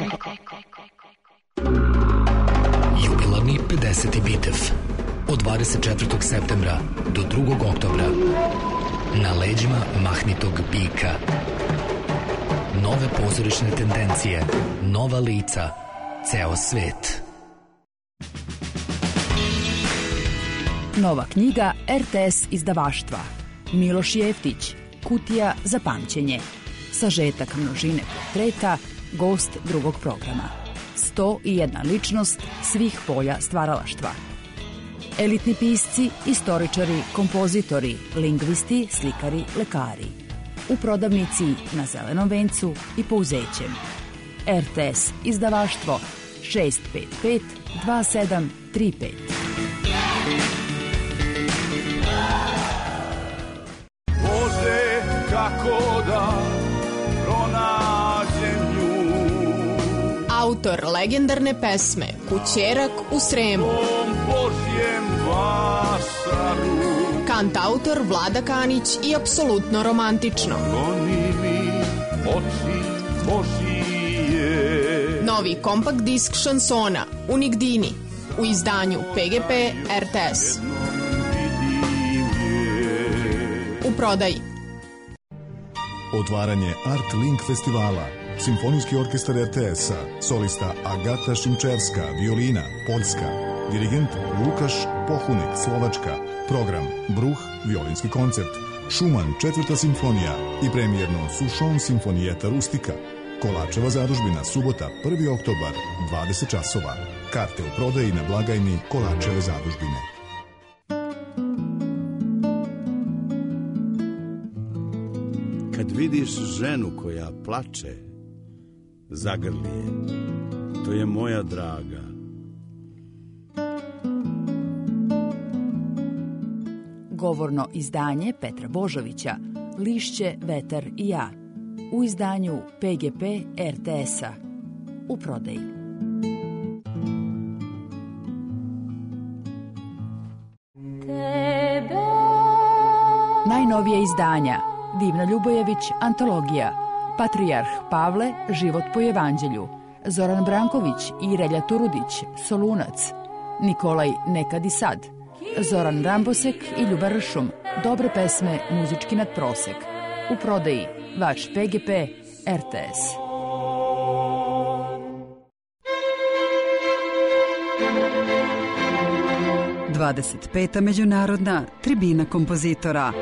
Jubilarni pedeseti Bitev od dvadeset četvrtog septembra do drugog oktobra na leđima mahnitog bika. Nove pozorišne tendencije, nova lica, ceo svet. Nova knjiga er te es izdavaštva. Miloš Jeftić, Kutija za pamćenje. Sažetak množine portreta, gost drugog programa. sto i jedna ličnost svih polja stvaralaštva. Elitni pisci, istoričari, kompozitori, lingvisti, slikari, lekari. U prodavnici na Zelenom vencu i Pouzećem. er te es izdavaštvo šest pet pet dva sedam tri pet. Bože, kako da pronađem nju. Autor legendarne pesme Kućerak u Sremu. Božjem vasaru. Kantautor Vlada Kanić i apsolutno romantično. Goni mi oči Božije. Novi kompakt disk šansona Unigdini u izdanju pe ge pe er te es. U prodaji. Otvaranje Art Link festivala. Simfonijski orkestar er te es-a, solista Agata Šimčerska, violina, Poljska, dirigent Lukaš Pohunek, Slovačka, program Bruh, violinski koncert, Šuman, četvrta simfonija i premijerno Sušon simfonijeta Rustika. Kolačeva zadužbina, subota, prvi oktobar, dvadeset časova. Karte u prodaji na blagajni Kolačeve zadužbine. Kad vidiš ženu koja plače, zagrli je. To je moja draga. Govorno izdanje Petra Božovića, Lišće, vetar i ja. U izdanju pe ge pe er te es-a. U prodaji. Najnovije izdanja Divna Ljubojević, antologija. Patrijarh Pavle, život po evanđelju. Zoran Branković i Relja Turudić, Solunac. Nikolaj Nekad i sad. Zoran Rambosek i Ljuba Ršum, dobre pesme, muzički nadprosek. U prodaji vaš pe ge pe er te es. dvadeset peta međunarodna tribina kompozitora.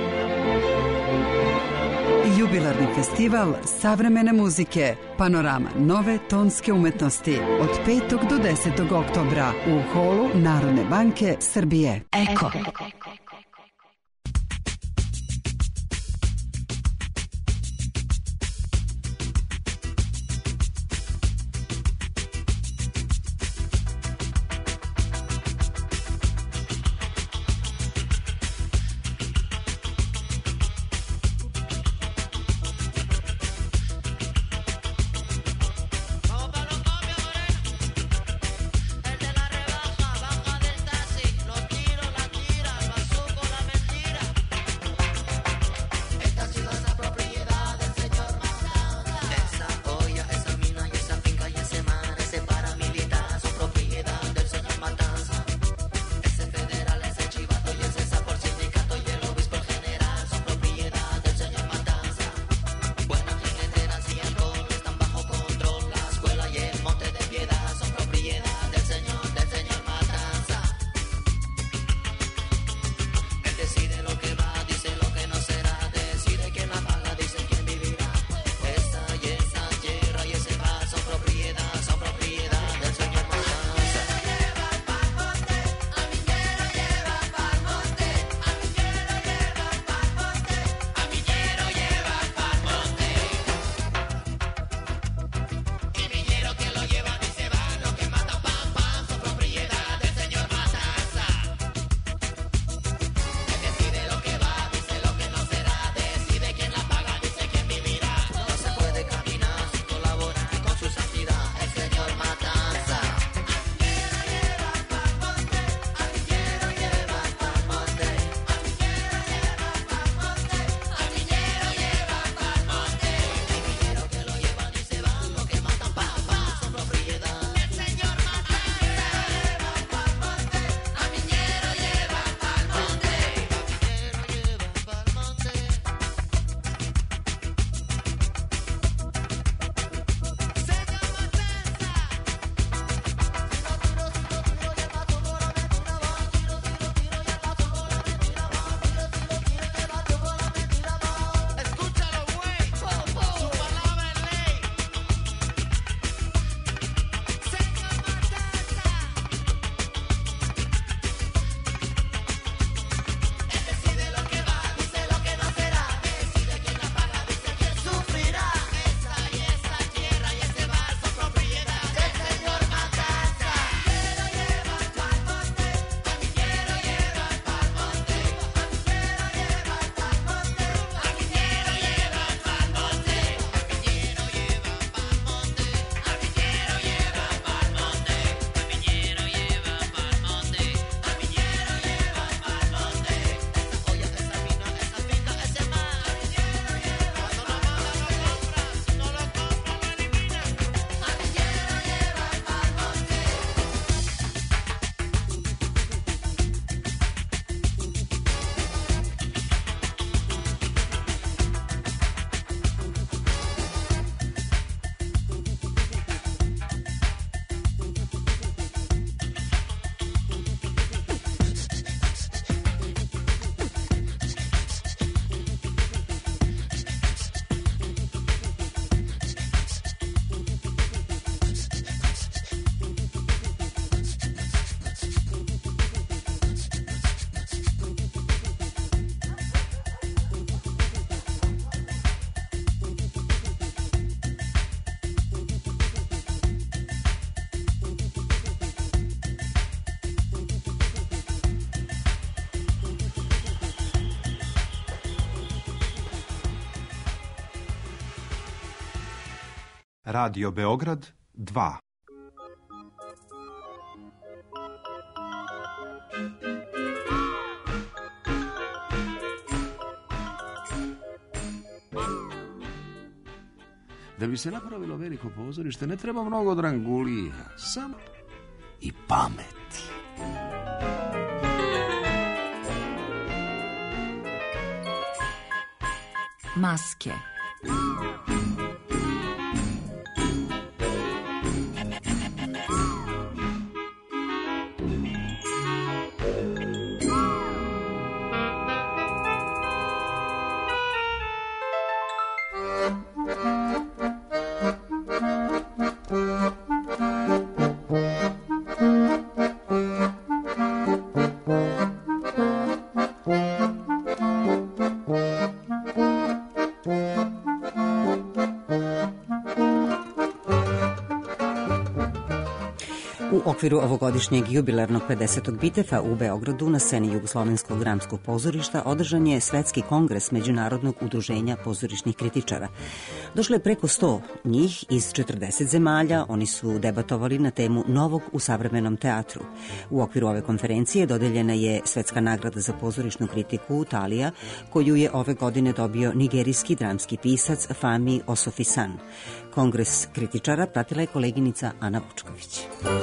Jubilarni festival savremene muzike, panorama nove tonske umetnosti od petog do desetog oktobra u holu Narodne banke Srbije. Eko. El de la rebaja baja del taxi, los tiros, la tira al basura. Radio Beograd dva. Da bi se napravilo veliko pozorište ne treba mnogo drangulija, samo i pameti. Maske. U okviru ovogodišnjeg jubilarnog pedesetog Bitefa u Beogradu na sceni Jugoslovenskog dramskog pozorišta održan je Svetski kongres Međunarodnog udruženja pozorišnih kritičara. Došlo je preko sto njih iz četrdeset zemalja. Oni su debatovali na temu novog u savremenom teatru. U okviru ove konferencije dodeljena je Svetska nagrada za pozorišnu kritiku Talija, koju je ove godine dobio nigerijski dramski pisac Fami Osofisan. Kongres kritičara pratila je koleginica Ana Vučković.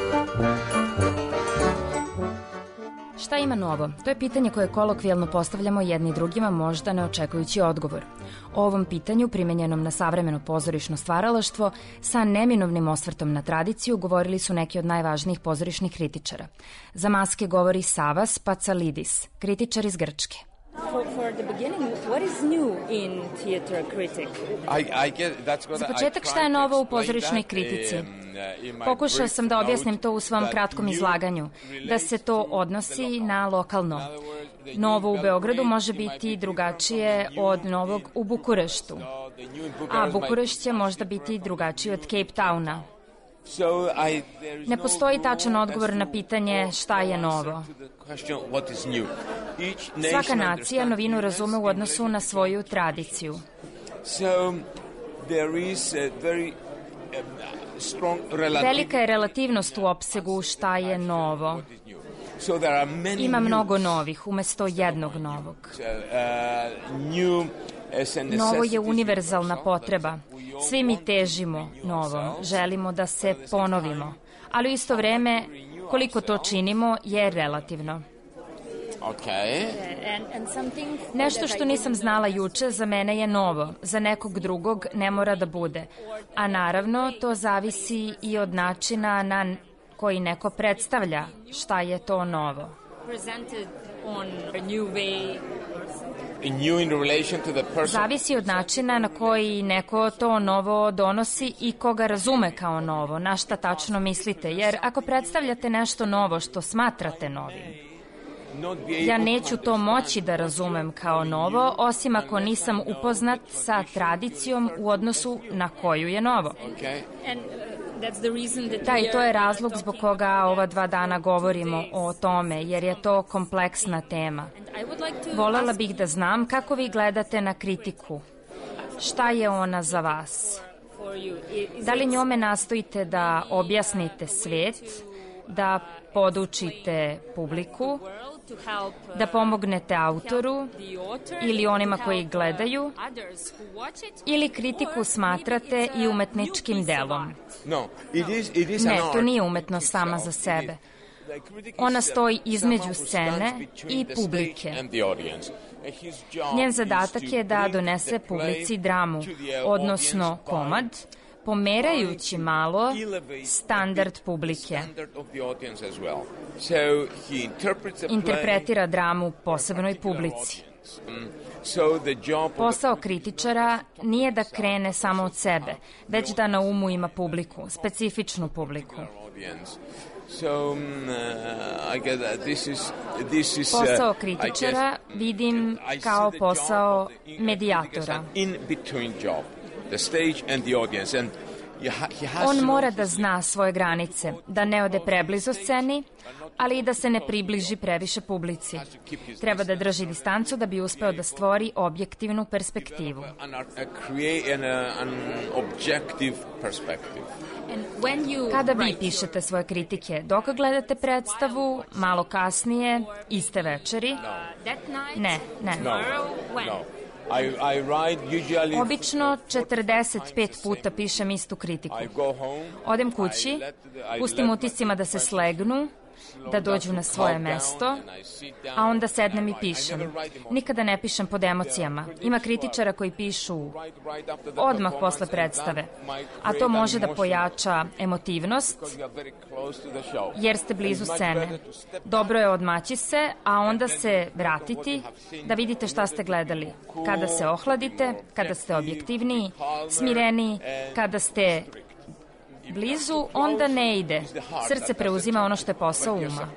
Šta ima novo? To je pitanje koje kolokvijalno postavljamo jedni drugima, možda ne očekujući odgovor. O ovom pitanju, primenjenom na savremeno pozorišno stvaralaštvo, sa neminovnim osvrtom na tradiciju, govorili su neki od najvažnijih pozorišnih kritičara. Za Maske govori Savas Patsalidis, kritičar iz Grčke. For, for the beginning, what is new in theater critic? I, I get, that's what Za početak, šta je novo u pozorišnoj kritici? Pokušao sam da objasnim to u svom kratkom izlaganju, da se to odnosi na lokalno. Novo u Beogradu može biti drugačije od novog u Bukureštu, a Bukurešt će možda biti drugačiji od Cape Towna. Ne postoji tačan odgovor na pitanje šta je novo. Svaka nacija novinu razume u odnosu na svoju tradiciju. Velika je relativnost u opsegu šta je novo. Ima mnogo novih umesto jednog novog. Novo je univerzalna potreba. Svi mi težimo novom, želimo da se ponovimo, ali u isto vreme koliko to činimo je relativno. Nešto što nisam znala juče za mene je novo, za nekog drugog ne mora da bude. A naravno to zavisi i od načina na koji neko predstavlja šta je to novo. Zavisi od načina na koji neko to novo donosi i koga razume kao novo, na šta tačno mislite, jer ako predstavljate nešto novo što smatrate novim, ja neću to moći da razumem kao novo, osim ako nisam upoznat sa tradicijom u odnosu na koju je novo. Da, i to je razlog zbog koga ova dva dana govorimo o tome, jer je to kompleksna tema. Volela bih da znam kako vi gledate na kritiku. Šta je ona za vas? Da li njome nastojite da objasnite svet, da podučite publiku, da pomognete autoru ili onima koji gledaju, ili kritiku smatrate i umetničkim delom? Ne, to nije umetnost sama za sebe. Ona stoji između scene i publike. Njen zadatak je da donese publici dramu, odnosno komad, pomerajući malo standard publike. Interpretira dramu posebnoj publici. Posao kritičara nije da krene samo od sebe, već da na umu ima publiku, specifičnu publiku. Posao kritičara vidim kao posao medijatora. On mora da zna svoje granice, da ne ode preblizu sceni, ali i da se ne približi previše publici. Treba da drži distancu da bi uspeo da stvori objektivnu perspektivu. Kada vi pišete svoje kritike, dok gledate predstavu, malo kasnije, iste večeri? Ne, ne. I, I write usually... Obično četrdeset pet puta pišem istu kritiku. Odem kući, pustim utiscima da se slegnu, da dođu na svoje mesto, a onda sednem i pišem. Nikada ne pišem pod emocijama. Ima kritičara koji pišu odmah posle predstave, a to može da pojača emotivnost, jer ste blizu scene. Dobro je odmaći se, a onda se vratiti, da vidite šta ste gledali. Kada se ohladite, kada ste objektivniji, smireniji, kada ste blizu, onda ne ide. Srce preuzima ono što je posao uma.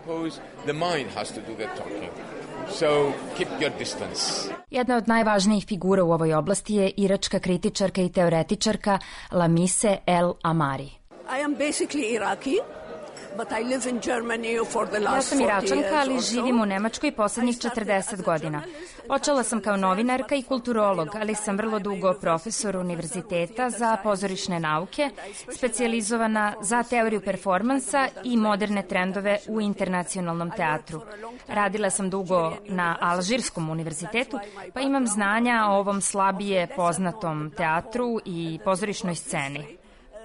Jedna od najvažnijih figura u ovoj oblasti je iračka kritičarka i teoretičarka Lamise El Amari. I am basically Iraqi. But I live in Germany for the last ja sam Iračanka, ali živim u Nemačkoj poslednjih četrdeset godina. Počela sam kao novinarka i kulturolog, ali sam vrlo dugo profesor univerziteta za pozorišne nauke, specijalizovana za teoriju performansa i moderne trendove u internacionalnom teatru. Radila sam dugo na Alžirskom univerzitetu, pa imam znanja o ovom slabije poznatom teatru i pozorišnoj sceni.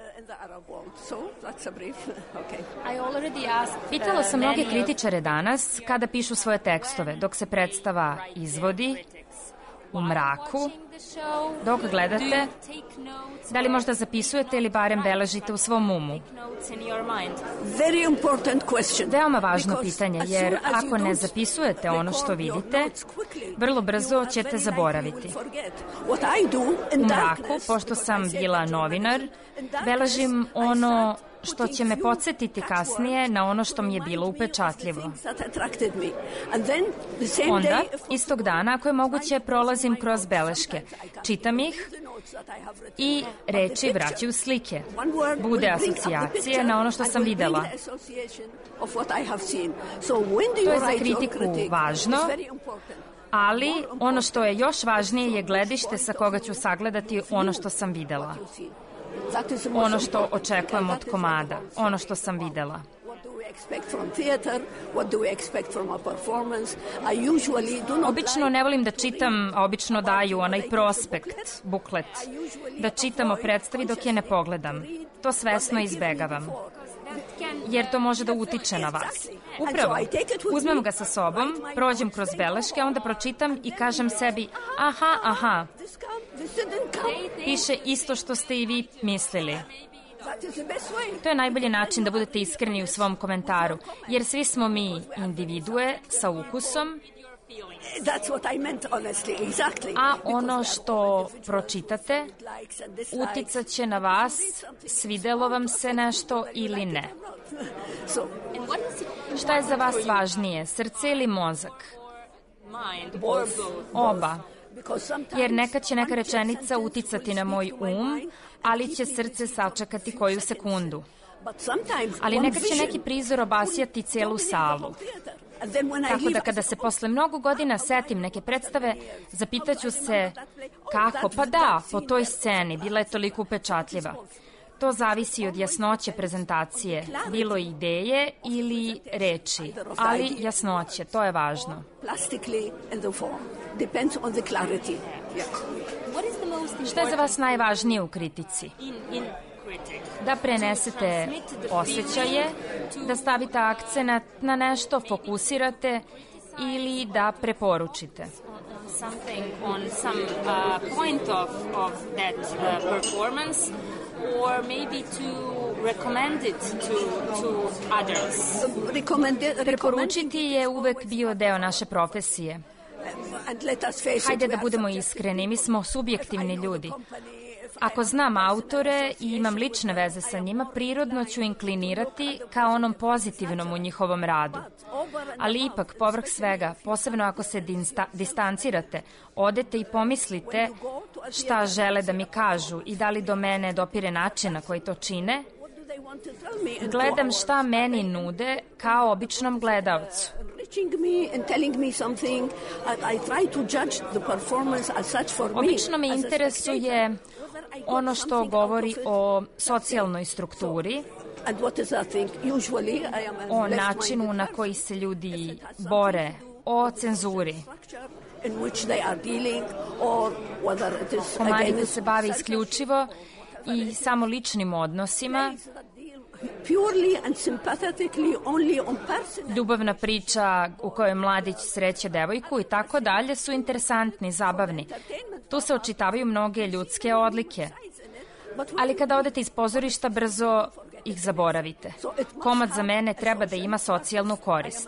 Pitala sam mnoge kritičare danas kada pišu svoje tekstove, dok se predstava izvodi u mraku, dok gledate, da li možda zapisujete ili barem beležite u svom umu? Veoma važno pitanje, jer ako ne zapisujete ono što vidite, vrlo brzo ćete zaboraviti. U mraku, pošto sam bila novinar, beležim ono što će me podsjetiti kasnije na ono što mi je bilo upečatljivo. Onda, istog dana, ako je moguće, prolazim kroz beleške. Čitam ih i reči vraćaju slike. Bude asocijacije na ono što sam videla. To je za kritiku važno, ali ono što je još važnije je gledište sa koga ću sagledati ono što sam videla. Ono što očekujem od komada, ono što sam videla. Obično ne volim da čitam, a obično daju onaj prospekt, buklet, da čitam o predstavi dok je ne pogledam. To svesno izbegavam, jer to može da utiče na vas. Upravo, uzmem ga sa sobom, prođem kroz beleške, onda pročitam i kažem sebi, aha, aha, piše isto što ste i vi mislili. To je najbolji način da budete iskreni u svom komentaru, jer svi smo mi individue sa ukusom, a ono što pročitate uticat će na vas, svidelo vam se nešto ili ne. Šta je za vas važnije, srce ili mozak? Oba. Jer nekad će neka rečenica uticati na moj um, ali će srce sačekati koju sekundu. Ali nekad će neki prizor obasjati celu salu. Tako da kada se posle mnogo godina setim neke predstave, zapitaću se kako, pa da, po toj sceni bila je toliko upečatljiva. To zavisi od jasnoće prezentacije, bilo ideje ili reči, ali jasnoće, to je važno. Šta je za vas najvažnije u kritici? Da prenesete osjećaje, da stavite akcenat na nešto, fokusirate ili da preporučite. Something on some uh, point of, of that uh, performance, or maybe to recommend it to, to others. Preporučiti je uvek bio deo naše profesije. Hajde da budemo iskreni, mi smo subjektivni ljudi. Ako znam autore i imam lične veze sa njima, prirodno ću inklinirati ka onom pozitivnom u njihovom radu. Ali ipak, povrh svega, posebno ako se dinsta, distancirate, odete i pomislite šta žele da mi kažu i da li do mene dopire način na koji to čine, gledam šta meni nude kao običnom gledalcu. Obično me interesuje ono što govori o socijalnoj strukturi, o načinu na koji se ljudi bore, o cenzuri. Komadi se bavi isključivo i samo ličnim odnosima. Ljubavna priča u kojoj mladić sreće devojku i tako dalje su interesantni, zabavni. Tu se očitavaju mnoge ljudske odlike. Ali kada odete iz pozorišta, brzo ih zaboravite. Komad za mene treba da ima socijalnu korist.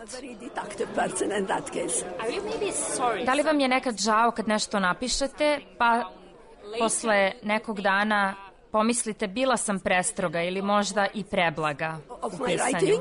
Da li vam je nekad žao kad nešto napišete, pa posle nekog dana pomislite bila sam prestroga ili možda i preblaga u pisanju?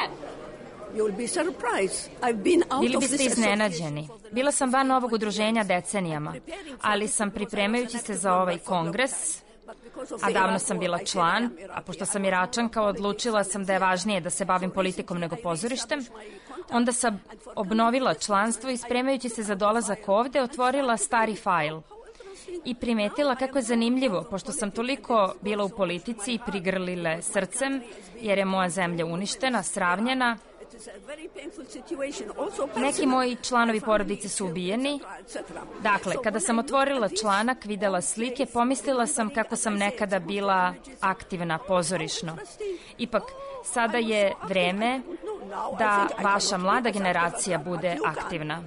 Bili biste iznenađeni. Bila sam van ovog udruženja decenijama, ali sam pripremajući se za ovaj kongres, a davno sam bila član, a pošto sam Iračanka, odlučila sam da je važnije da se bavim politikom nego pozorištem, onda sam obnovila članstvo i spremajući se za dolazak ovde, otvorila stari fajl i primetila kako je zanimljivo, pošto sam toliko bila u politici i prigrlile srcem, jer je moja zemlja uništena, sravnjena. Neki moji članovi porodice su ubijeni. Dakle, kada sam otvorila članak, videla slike, pomislila sam kako sam nekada bila aktivna pozorišno. Ipak, sada je vreme da vaša mlada generacija bude aktivna.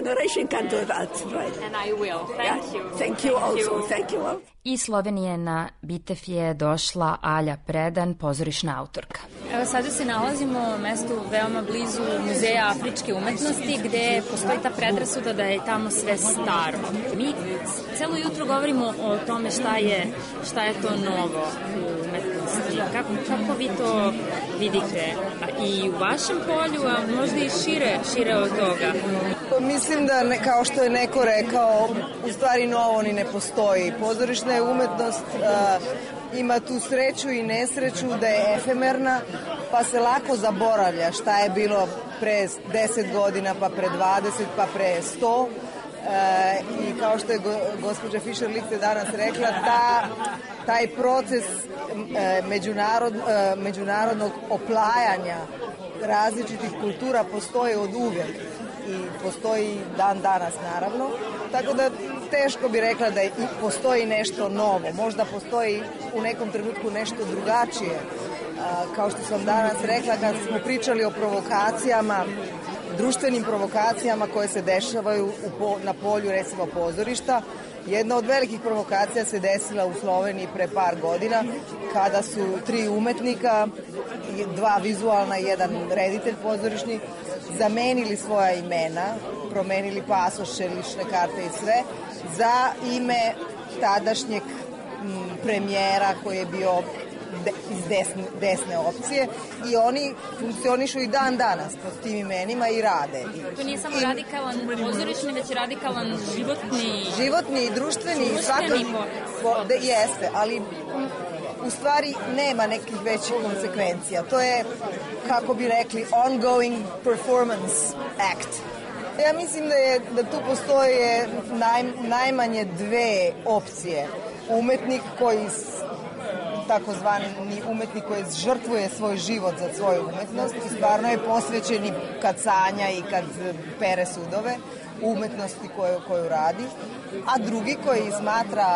Iz Slovenije na Bitev je došla Alja Predan, pozorišna autorka. Evo sada se nalazimo u mestu veoma blizu Muzeja afričke umetnosti, gde postoji ta predrasuda da je tamo sve staro. Mi celo jutro govorimo o tome šta je, šta je to novo u umetnosti. Kako, kako vi to vidite i u vašem polju, a možda i šire, šire od toga? Mislim da, ne, kao što je neko rekao, u stvari novo ni ne postoji. Pozorišna je umetnost, a, ima tu sreću i nesreću da je efemerna, pa se lako zaboravlja šta je bilo pre deset godina, pa pre dvadeset, pa pre sto. E, I kao što je go, gospođa Fischer-Lichte danas rekla, ta, taj proces e, međunarod, e, međunarodnog oplajanja različitih kultura postoji od uvek i postoji dan danas naravno, tako da teško bi rekla da i postoji nešto novo, možda postoji u nekom trenutku nešto drugačije. A, kao što sam danas rekla, kad smo pričali o provokacijama, društvenim provokacijama koje se dešavaju u po, na polju recimo pozorišta. Jedna od velikih provokacija se desila u Sloveniji pre par godina, kada su tri umetnika, dva vizualna i jedan reditelj pozorišni, zamenili svoja imena, promenili pasoše, lične karte i sve, za ime tadašnjeg m, premijera koji je bio de, iz desne, desne opcije, i oni funkcionišu i dan danas pod tim imenima i rade. To nije samo I, radikalan pozorišni, već radikalan životni... Životni i društveni. I svaki, po, de, jeste, ali u stvari nema nekih većih konsekvencija. To je, kako bi rekli, ongoing performance act. Ja mislim da, je, da tu postoje naj, najmanje dve opcije. Umetnik koji, takozvani umetnik koji žrtvuje svoj život za svoju umetnost i stvarno je posvećen i kad sanja i kad pere sudove umetnosti koju, koju radi, a drugi koji smatra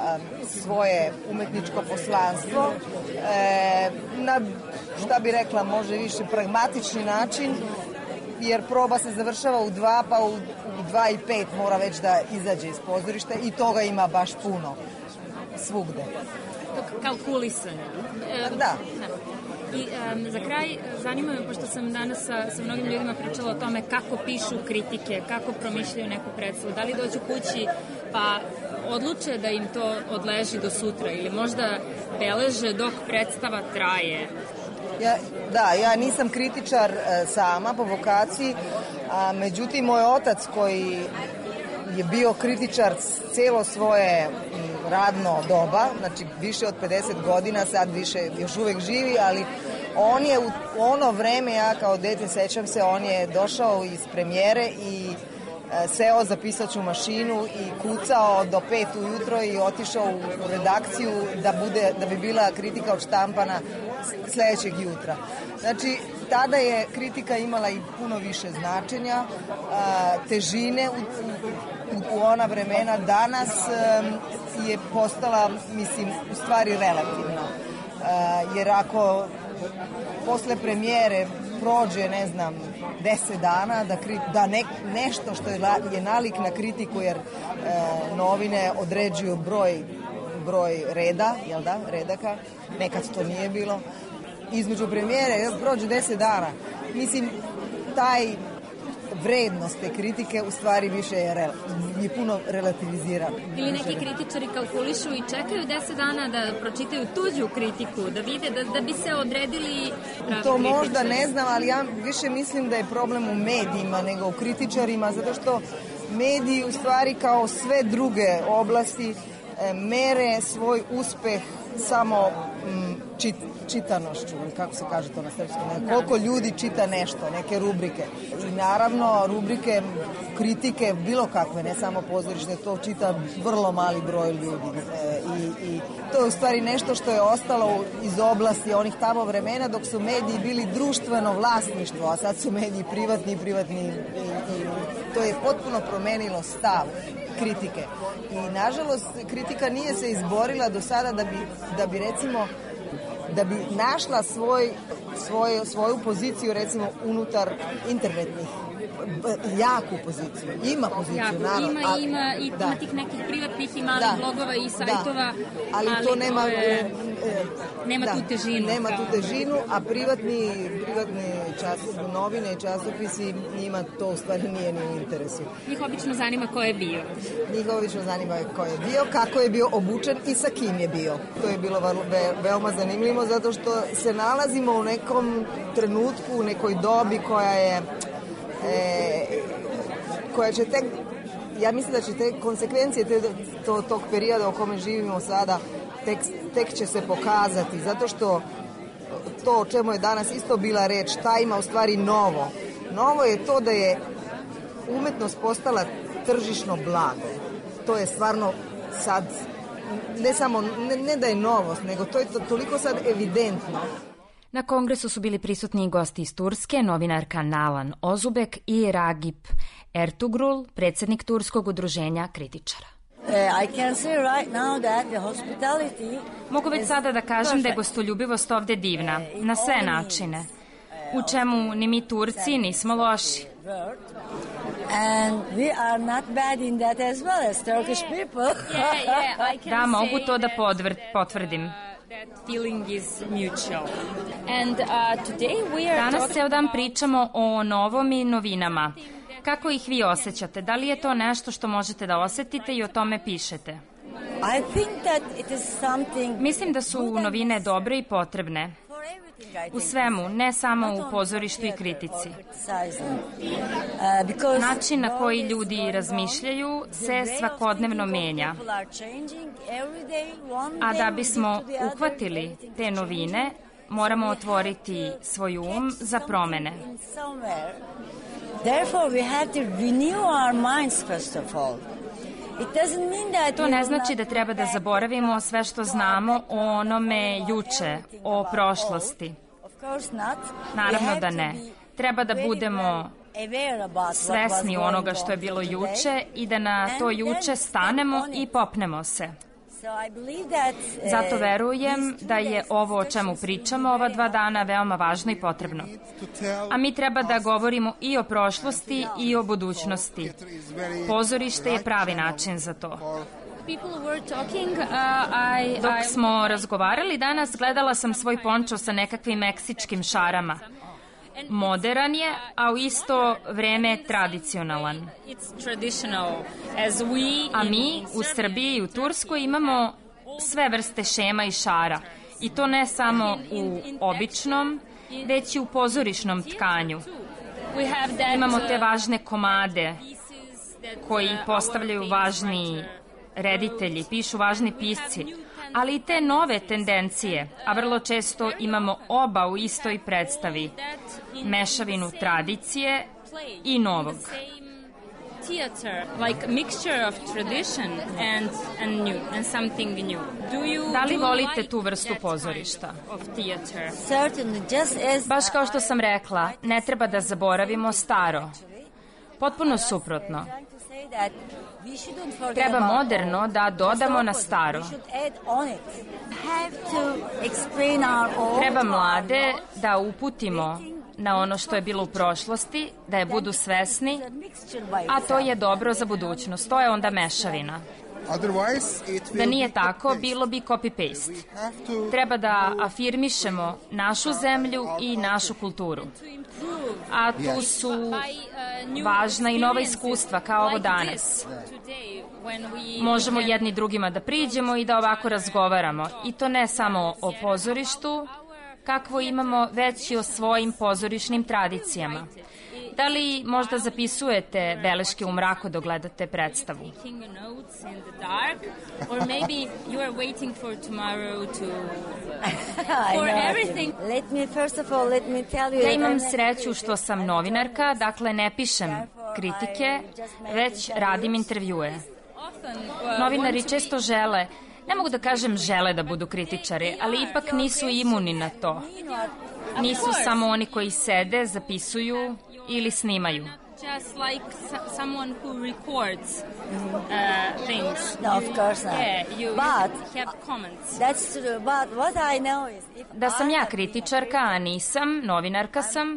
svoje umetničko poslanstvo e, na, šta bi rekla, može više pragmatični način, jer proba se završava u dva, pa u, u dva i pet mora već da izađe iz pozorišta i toga ima baš puno svugde. Kalkulisanje. Da. I um, za kraj, zanima me, pošto sam danas sa, sa mnogim ljudima pričala o tome kako pišu kritike, kako promišljaju neku predstavu, da li dođu kući pa odluče da im to odleži do sutra ili možda beleže dok predstava traje. Ja, da, ja nisam kritičar e, sama po vokaciji, a međutim moj otac koji je bio kritičar celo svoje m, radno doba, znači više od pedeset godina, sad više još uvek živi, ali on je u ono vreme, ja kao dete sećam se, on je došao iz premijere i e, seo za pisaću mašinu i kucao do pet ujutro i otišao u redakciju da, bude, da bi bila kritika odštampana sledećeg jutra. Znači, tada je kritika imala i puno više značenja, a, težine u, u, u ona vremena. Danas a, je postala, mislim, u stvari relativna. A, jer ako posle premijere prođe, ne znam, deset dana, da, kri, da ne, nešto što je, je nalik na kritiku, jer a, novine određuju broj, broj reda, jel da, redaka, nekad to nije bilo, između premijere prođe deset dana. Mislim, taj vrednost te kritike u stvari više je, rel, je puno relativiziran. Ili neki kritičari kalkulišu i čekaju deset dana da pročitaju tuđu kritiku, da vide, da, da bi se odredili pravi to kritičari. Možda ne znam, ali ja više mislim da je problem u medijima nego u kritičarima, zato što mediji u stvari kao sve druge oblasti mere svoj uspeh samo m, čit, čitanošću, kako se kaže to na srpskom, koliko ljudi čita nešto, neke rubrike. I naravno, rubrike, kritike, bilo kakve, ne samo pozorišne, to čita vrlo mali broj ljudi. E, i, i to je u stvari nešto što je ostalo iz oblasti onih tamo vremena, dok su mediji bili društveno vlasništvo, a sad su mediji privatni i privatni. I, i, to je potpuno promenilo stav kritike. I nažalost kritika nije se izborila do sada da bi, da bi recimo da bi našla svoj, svoj, svoju poziciju recimo unutar internetnih, jaku poziciju. Ima poziciju, jako, naravno. Ima, ali, ima i da. Tih nekih privatnih i malih da. blogova i sajtova, da. ali, ali to nema, ove, e, nema da, tu težinu. Nema kao. tu težinu, a privatni, privatni čas, novine i časopisi, njima to u stvari nije ni u interesu. Njih obično zanima ko je bio. Njih obično zanima ko je bio, kako je bio obučen i sa kim je bio. To je bilo ve, veoma zanimljivo, zato što se nalazimo u nekom trenutku, u nekoj dobi koja je e, koja će tek, ja mislim da će te konsekvencije te, to, tog perioda u kome živimo sada tek, tek će se pokazati, zato što to o čemu je danas isto bila reč, šta ima u stvari novo. Novo je to da je umetnost postala tržišno blago. To je stvarno sad, ne samo, ne, ne da je novost, nego to je to, toliko sad evidentno. Na kongresu su bili prisutni i gosti iz Turske, novinarka Nalan Ozubek i Ragip Ertugrul, predsjednik Turskog udruženja kritičara. I can say right now that the hospitality Mogu već sada da kažem da je gostoljubivost ovde divna, na sve načine, u čemu ni mi Turci nismo loši. And we are not bad in that as well as Turkish people. Yeah, yeah, I can da, mogu to da that, potvrdim. That feeling is mutual. And uh, today we are Danas talking ceo dan about... pričamo o novom i novinama. Kako ih vi osjećate? Da li je to nešto što možete da osetite i o tome pišete? I think that it is something... Mislim da su novine dobre i potrebne. U svemu, ne samo u pozorištu i kritici. Način na koji ljudi razmišljaju se svakodnevno menja. A da bismo uhvatili te novine, moramo otvoriti svoj um za promene. Therefore we have to renew our minds first of all. To ne znači da treba da zaboravimo sve što znamo o onome juče, o prošlosti. Naravno da ne. Treba da budemo svesni onoga što je bilo juče i da na to juče stanemo i popnemo se. Zato verujem da je ovo o čemu pričamo ova dva dana veoma važno i potrebno. A mi treba da govorimo i o prošlosti i o budućnosti. Pozorište je pravi način za to. Dok smo razgovarali danas, gledala sam svoj pončo sa nekakvim meksičkim šarama. Moderan je, a u isto vreme tradicionalan. A mi u Srbiji i u Turskoj imamo sve vrste šema i šara. I to ne samo u običnom, već i u pozorišnom tkanju. Imamo te važne komade koji postavljaju važni reditelji, pišu važni pisci, ali i te nove tendencije, a vrlo često imamo oba u istoj predstavi, mešavinu tradicije i novog. Da li volite tu vrstu pozorišta? Baš kao što sam rekla, ne treba da zaboravimo staro. Potpuno suprotno. Treba moderno da dodamo na staro. Treba mlade da uputimo na ono što je bilo u prošlosti, da je budu svesni, a to je dobro za budućnost. To je onda mešavina. Da nije tako, bilo bi copy-paste. Treba da afirmišemo našu zemlju i našu kulturu. A tu su važna i nova iskustva, kao ovo danas. Možemo jedni drugima da priđemo i da ovako razgovaramo. I to ne samo o pozorištu, kakvo imamo, već i o svojim pozorišnim tradicijama. Da li možda zapisujete beleške u mraku dok gledate predstavu? Ja imam sreću što sam novinarka, dakle ne pišem kritike, već radim intervjue. Novinari često žele, ne mogu da kažem žele da budu kritičari, ali ipak nisu imuni na to. Nisu samo oni koji sede, zapisuju ili snimaju. Just like someone who records uh, things. No, of course not. Yeah, you but have comments. That's true. But what I know is if da sam ja kritičarka, a nisam, novinarka sam,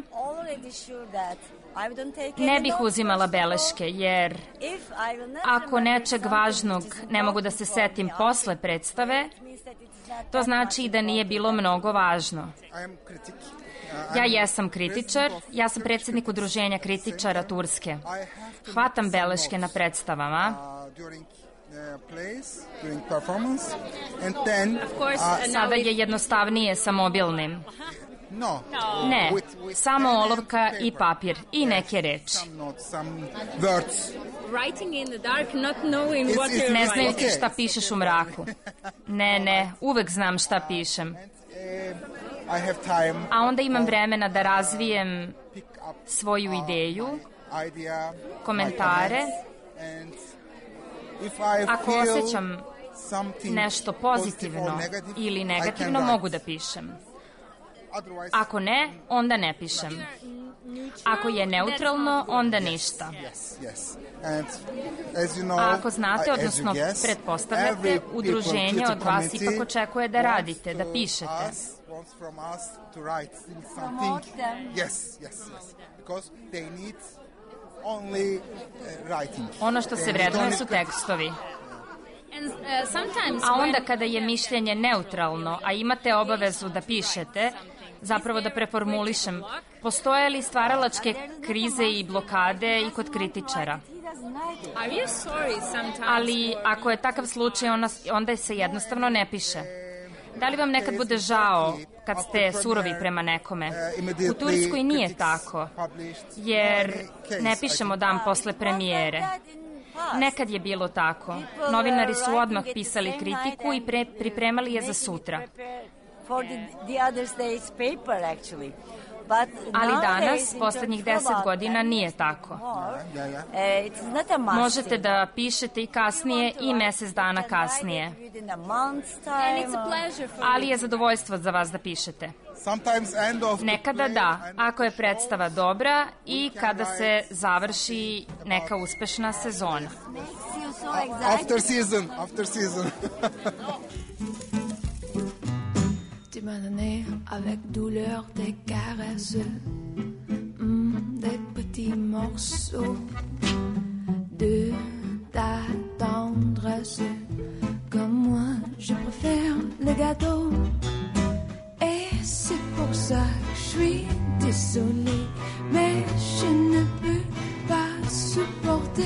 ne bih uzimala beleške, jer ako nečeg važnog ne mogu da se setim posle predstave, to znači da nije bilo mnogo važno. Ja jesam kritičar, ja sam predsjednik udruženja kritičara Turske. Hvatam beleške na predstavama. Sada je jednostavnije sa mobilnim. Ne, samo olovka i papir i neke reči. Ne znajući šta pišeš u mraku. Ne, ne, uvek znam šta pišem. A onda imam vremena da razvijem svoju ideju, komentare. Ako osjećam nešto pozitivno ili negativno, mogu da pišem. Ako ne, onda ne pišem. Ako je neutralno, onda ništa. A ako znate, odnosno pretpostavljate, udruženje od vas ipak očekuje da radite, da pišete. Ono što se vrednuje su tekstovi. A onda kada je mišljenje neutralno, a imate obavezu da pišete, zapravo da preformulišem, postoje li stvaralačke krize i blokade i kod kritičara? Ali ako je takav slučaj, onda se jednostavno ne piše. Da li vam nekad bude žao kad ste surovi prema nekome? U Turskoj nije tako, jer ne pišemo dan posle premijere. Nekad je bilo tako. Novinari su odmah pisali kritiku i pre, pripremali je za sutra. Ali danas, poslednjih deset godina, nije tako. Možete da pišete i kasnije i mesec dana kasnije. Ali je zadovoljstvo za vas da pišete. Nekada da, ako je predstava dobra i kada se završi neka uspešna sezona. After season, after season. Tu m'as donné avec douleur des caresses, mm, des petits morceaux de ta tendresse.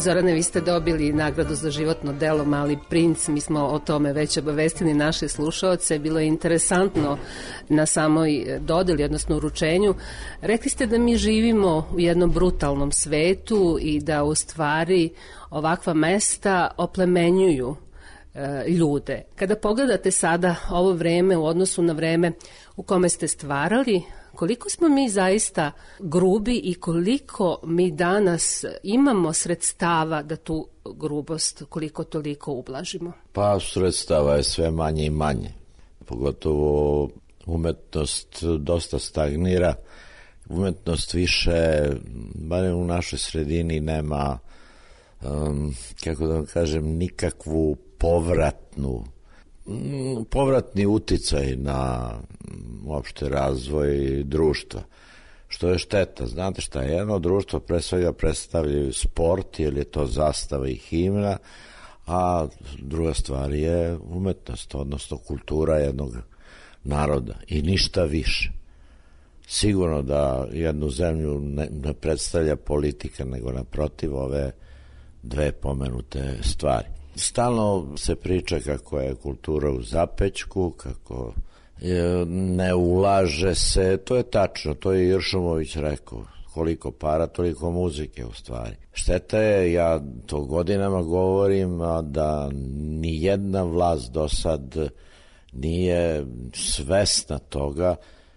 Zorane, vi ste dobili nagradu za životno delo Mali princ, mi smo o tome već obavestili naše slušaoce, bilo je interesantno na samoj dodeli, odnosno uručenju. Rekli ste da mi živimo u jednom brutalnom svetu i da u stvari ovakva mesta oplemenjuju e, ljude. Kada pogledate sada ovo vreme u odnosu na vreme u kome ste stvarali, koliko smo mi zaista grubi i koliko mi danas imamo sredstava da tu grubost koliko toliko ublažimo? Pa sredstava je sve manje i manje. Pogotovo umetnost dosta stagnira. Umetnost više, barem u našoj sredini, nema, um, kako da vam kažem, nikakvu povratnu povratni uticaj na uopšte razvoj društva, što je šteta. Znate šta, jedno društvo pre svega predstavljaju sport, jer je to zastava i himna, a druga stvar je umetnost, odnosno kultura jednog naroda i ništa više. Sigurno da jednu zemlju ne, ne predstavlja politika, nego naprotiv ove dve pomenute stvari. Stalno se priča kako je kultura u zapećku, kako je, ne ulaže se, to je tačno, to je Iršumović rekao, koliko para, toliko muzike u stvari. Šteta je, ja to godinama govorim, da ni jedna vlast do sad nije svesna toga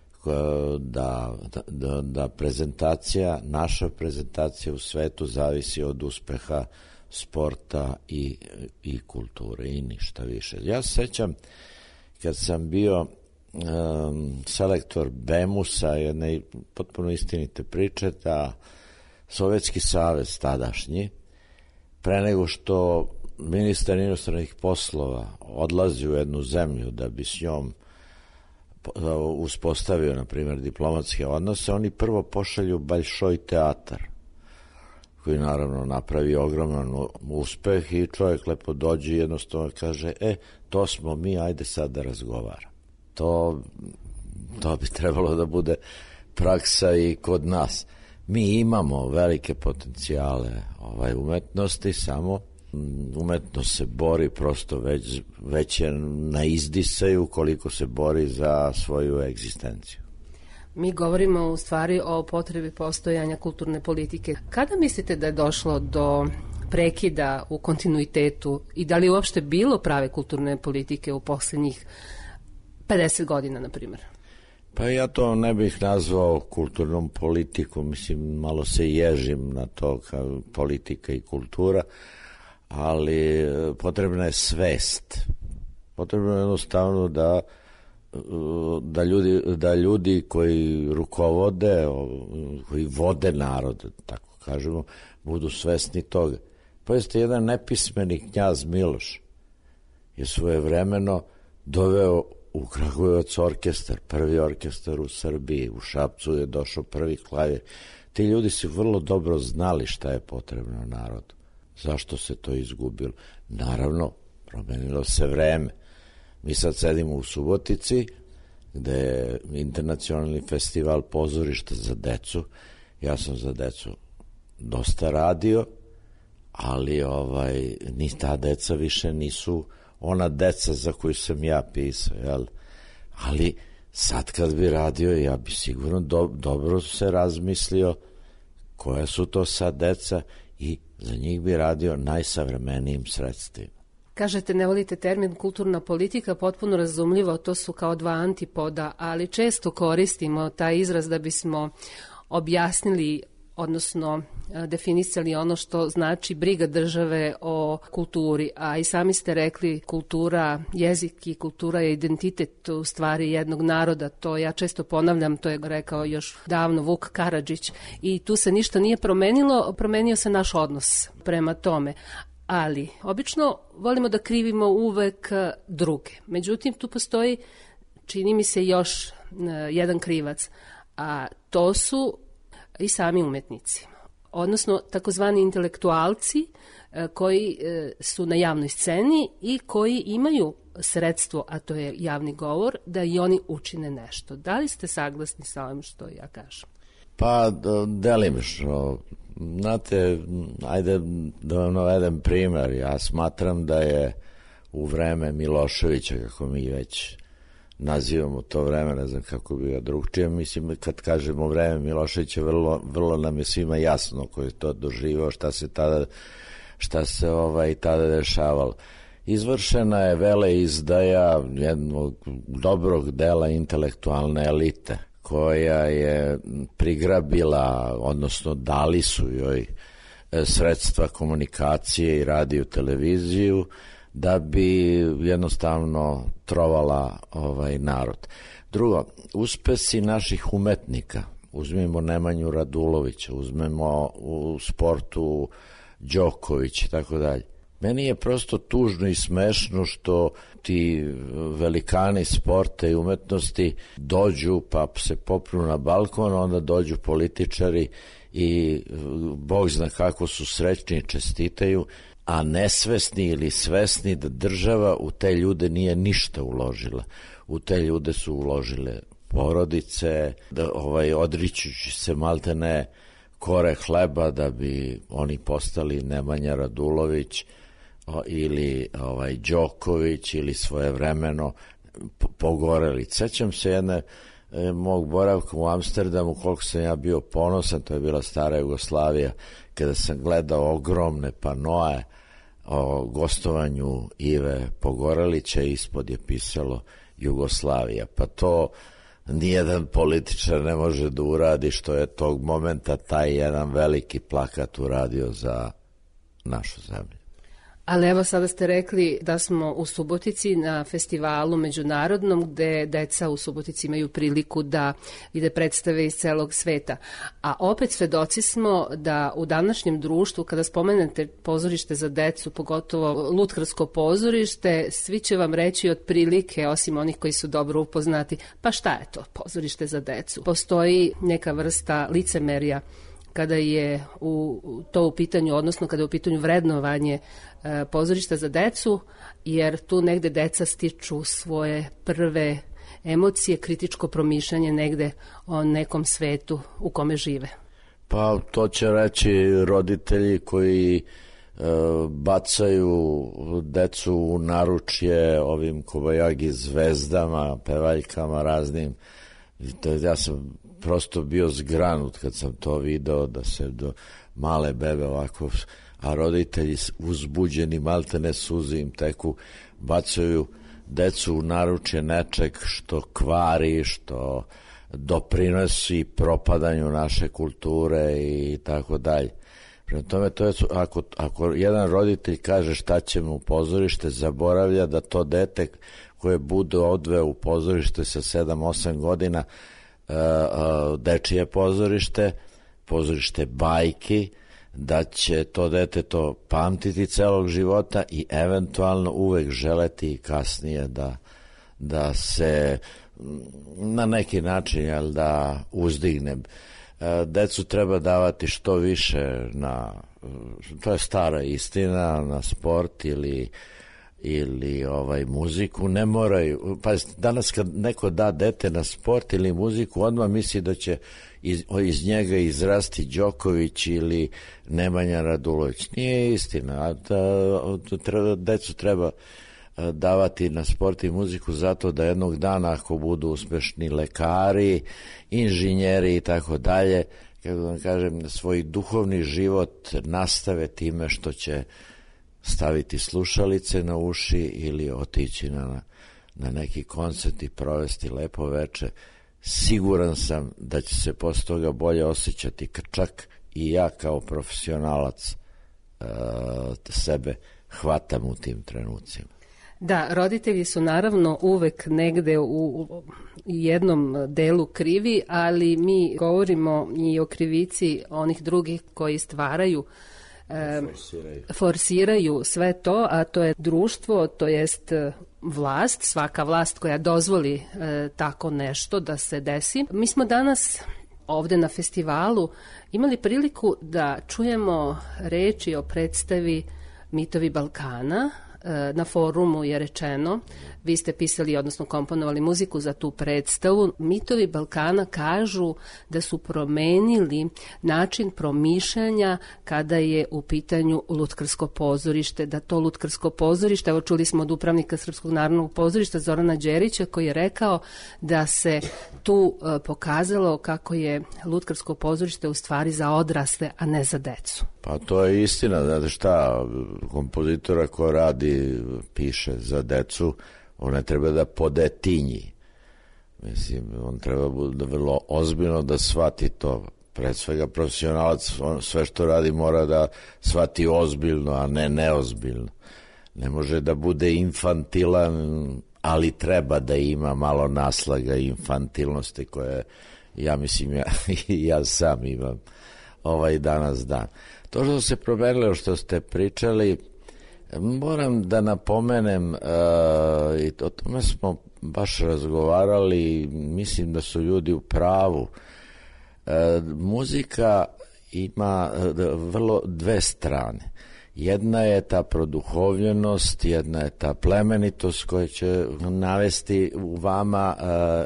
da, da, da prezentacija, naša prezentacija u svetu zavisi od uspeha sporta i, i kulture i ništa više. Ja se sećam kad sam bio um, selektor Bemusa, jedne potpuno istinite priče, da Sovjetski savez tadašnji, pre nego što ministar inostranih poslova odlazi u jednu zemlju da bi s njom uspostavio, na primjer, diplomatske odnose, oni prvo pošalju Balšoj teatar, koji naravno napravi ogroman uspeh i čovjek lepo dođe i jednostavno kaže, e, to smo mi, ajde sad da razgovara. To, to bi trebalo da bude praksa i kod nas. Mi imamo velike potencijale ovaj, umetnosti, samo umetnost se bori prosto već, već je na izdisaju koliko se bori za svoju egzistenciju. Mi govorimo u stvari o potrebi postojanja kulturne politike. Kada mislite da je došlo do prekida u kontinuitetu i da li je uopšte bilo prave kulturne politike u poslednjih pedeset godina, na primjer? Pa ja to ne bih nazvao kulturnom politikom, mislim, malo se ježim na to kao politika i kultura, ali potrebna je svest. Potrebno je jednostavno da Da ljudi, da ljudi koji rukovode, koji vode narod, tako kažemo, budu svesni toga. Pa jeste, jedan nepismeni knjaz Miloš je svojevremeno doveo u Kragujevac orkestar, prvi orkestar u Srbiji, u Šapcu je došao prvi klavir. Ti ljudi su vrlo dobro znali šta je potrebno narodu. Zašto se to izgubilo? Naravno, promenilo se vreme. Mi sad sedimo u Subotici, gde je internacionalni festival pozorišta za decu. Ja sam za decu dosta radio, ali ovaj, ni ta deca više nisu ona deca za koju sam ja pisao, jel? Ali sad kad bi radio, ja bi sigurno do, dobro se razmislio koja su to sad deca i za njih bi radio najsavremenijim sredstvima. Kažete, ne volite termin kulturna politika, potpuno razumljivo, to su kao dva antipoda, ali često koristimo taj izraz da bismo objasnili, odnosno definisali ono što znači briga države o kulturi, a i sami ste rekli kultura, jezik i kultura je identitet u stvari jednog naroda, to ja često ponavljam, to je rekao još davno Vuk Karadžić i tu se ništa nije promenilo, promenio se naš odnos prema tome. Ali, obično volimo da krivimo uvek druge. Međutim, tu postoji, čini mi se, još jedan krivac, a to su i sami umetnici. Odnosno, takozvani intelektualci koji su na javnoj sceni i koji imaju sredstvo, a to je javni govor, da i oni učine nešto. Da li ste saglasni sa ovim što ja kažem? Pa, delimično. Znate, ajde da vam navedem primer. Ja smatram da je u vreme Miloševića, kako mi već nazivamo to vreme, ne znam kako bi ga drugčije, mislim, kad kažemo vreme Miloševića, vrlo, vrlo nam je svima jasno ko je to doživao, šta se tada, šta se ovaj, tada dešavalo. Izvršena je vele izdaja jednog dobrog dela intelektualne elite, koja je prigrabila, odnosno dali su joj sredstva komunikacije i radio televiziju da bi jednostavno trovala ovaj narod. Drugo, uspesi naših umetnika, uzmimo Nemanju Radulovića, uzmemo u sportu Đoković i tako dalje. Meni je prosto tužno i smešno što ti velikani sporta i umetnosti dođu pa se popnu na balkon, onda dođu političari i Bog zna kako su srećni i čestitaju, a nesvesni ili svesni da država u te ljude nije ništa uložila. U te ljude su uložile porodice, da, ovaj, odričući se maltene kore hleba da bi oni postali Nemanja Radulović ili ovaj Đoković ili svojevremeno pogoreli. Sećam se jedne e, mog boravka u Amsterdamu, koliko sam ja bio ponosan, to je bila stara Jugoslavija, kada sam gledao ogromne panoe o gostovanju Ive Pogorelića, ispod je pisalo Jugoslavija. Pa to nijedan političar ne može da uradi, što je tog momenta taj jedan veliki plakat uradio za našu zemlju. Ali evo sada ste rekli da smo u Subotici na festivalu međunarodnom gde deca u Subotici imaju priliku da vide predstave iz celog sveta. A opet svedoci smo da u današnjem društvu kada spomenete pozorište za decu, pogotovo Lutkarsko pozorište, svi će vam reći otprilike, osim onih koji su dobro upoznati, pa šta je to pozorište za decu? Postoji neka vrsta licemerja kada je u, to u pitanju, odnosno kada je u pitanju vrednovanje e, pozorišta za decu, jer tu negde deca stiču svoje prve emocije, kritičko promišljanje negde o nekom svetu u kome žive. Pa to će reći roditelji koji e, bacaju decu u naručje ovim kobajagi zvezdama, pevaljkama raznim. Ja sam prosto bio zgranut kad sam to video, da se do male bebe ovako, a roditelji uzbuđeni, maltene suze im teku, bacaju decu u naručje nečeg što kvari, što doprinosi propadanju naše kulture i tako dalje. Prema tome, to je, ako, ako jedan roditelj kaže šta ćemo u pozorište, zaboravlja da to dete koje bude odveo u pozorište sa sedam osam godina, Uh, uh, dečije pozorište, pozorište bajki, da će to dete to pamtiti celog života i eventualno uvek želeti kasnije da, da se na neki način, jel, da uzdigne. Uh, decu treba davati što više na, to je stara istina, na sport ili ili ovaj muziku, ne moraju, pa danas kad neko da dete na sport ili muziku, odmah misli da će iz, iz njega izrasti Đoković ili Nemanja Radulović. Nije istina, da, treba, decu treba davati na sport i muziku zato da jednog dana, ako budu uspešni lekari, inženjeri i tako dalje, kako da vam kažem, svoj duhovni život nastave time što će staviti slušalice na uši ili otići na, na neki koncert i provesti lepo veče. Siguran sam da će se posle toga bolje osjećati, čak i ja kao profesionalac uh, sebe hvatam u tim trenucima. Da, roditelji su naravno uvek negde u jednom delu krivi, ali mi govorimo i o krivici onih drugih koji stvaraju E, forsiraju. forsiraju sve to, a to je društvo, to jest vlast, svaka vlast koja dozvoli e, tako nešto da se desi. Mi smo danas ovde na festivalu imali priliku da čujemo reči o predstavi Mitovi Balkana, na forumu je rečeno, vi ste pisali, odnosno komponovali muziku za tu predstavu, mitovi Balkana kažu da su promenili način promišljanja kada je u pitanju lutkarsko pozorište, da to lutkarsko pozorište, evo čuli smo od upravnika Srpskog narodnog pozorišta Zorana Đerića koji je rekao da se tu e, pokazalo kako je lutkarsko pozorište u stvari za odrasle, a ne za decu. Pa to je istina, znate šta, kompozitora ko radi, piše za decu, on ne treba da podetinji. Mislim, on treba bude vrlo ozbiljno da shvati to. Pred svega profesionalac, on sve što radi mora da shvati ozbiljno, a ne neozbiljno. Ne može da bude infantilan, ali treba da ima malo naslaga infantilnosti koje, ja mislim, ja, ja sam imam ovaj danas dan. To što se promenilo, što ste pričali, moram da napomenem, uh, i o tome smo baš razgovarali, mislim da su ljudi u pravu. Uh, muzika ima uh, vrlo dve strane. Jedna je ta produhovljenost, jedna je ta plemenitost koja će navesti u vama,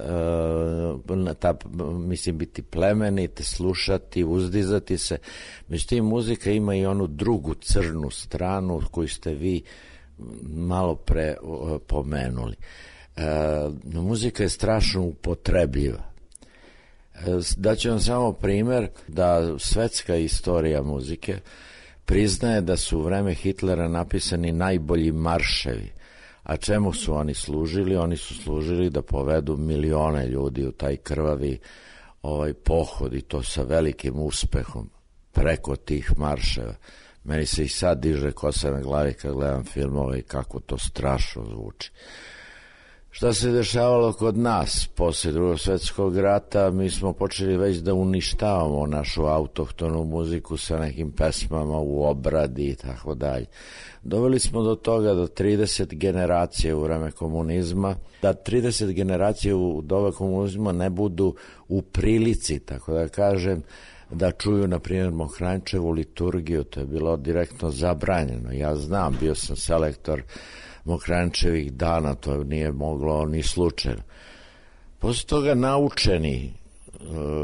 uh, uh, ta, mislim, biti plemenite, slušati, uzdizati se. Međutim, muzika ima i onu drugu crnu stranu koju ste vi malo pre uh, pomenuli. Uh, muzika je strašno upotrebljiva. Uh, daću vam samo primer da svetska istorija muzike priznaje da su u vreme Hitlera napisani najbolji marševi. A čemu su oni služili? Oni su služili da povedu milione ljudi u taj krvavi ovaj pohod i to sa velikim uspehom preko tih marševa. Meni se i sad diže kosa na glavi kad gledam filmove i kako to strašno zvuči. Šta se dešavalo kod nas posle Drugog svjetskog rata? Mi smo počeli već da uništavamo našu autohtonu muziku sa nekim pesmama u obradi i tako dalje. Doveli smo do toga da trideset generacije u vreme komunizma, da trideset generacije u doba komunizma ne budu u prilici, tako da kažem, da čuju, na primjer, Mohrančevu liturgiju. To je bilo direktno zabranjeno. Ja znam, bio sam selektor Mohrančevih dana, to nije moglo ni slučajno. Posle toga naučeni e,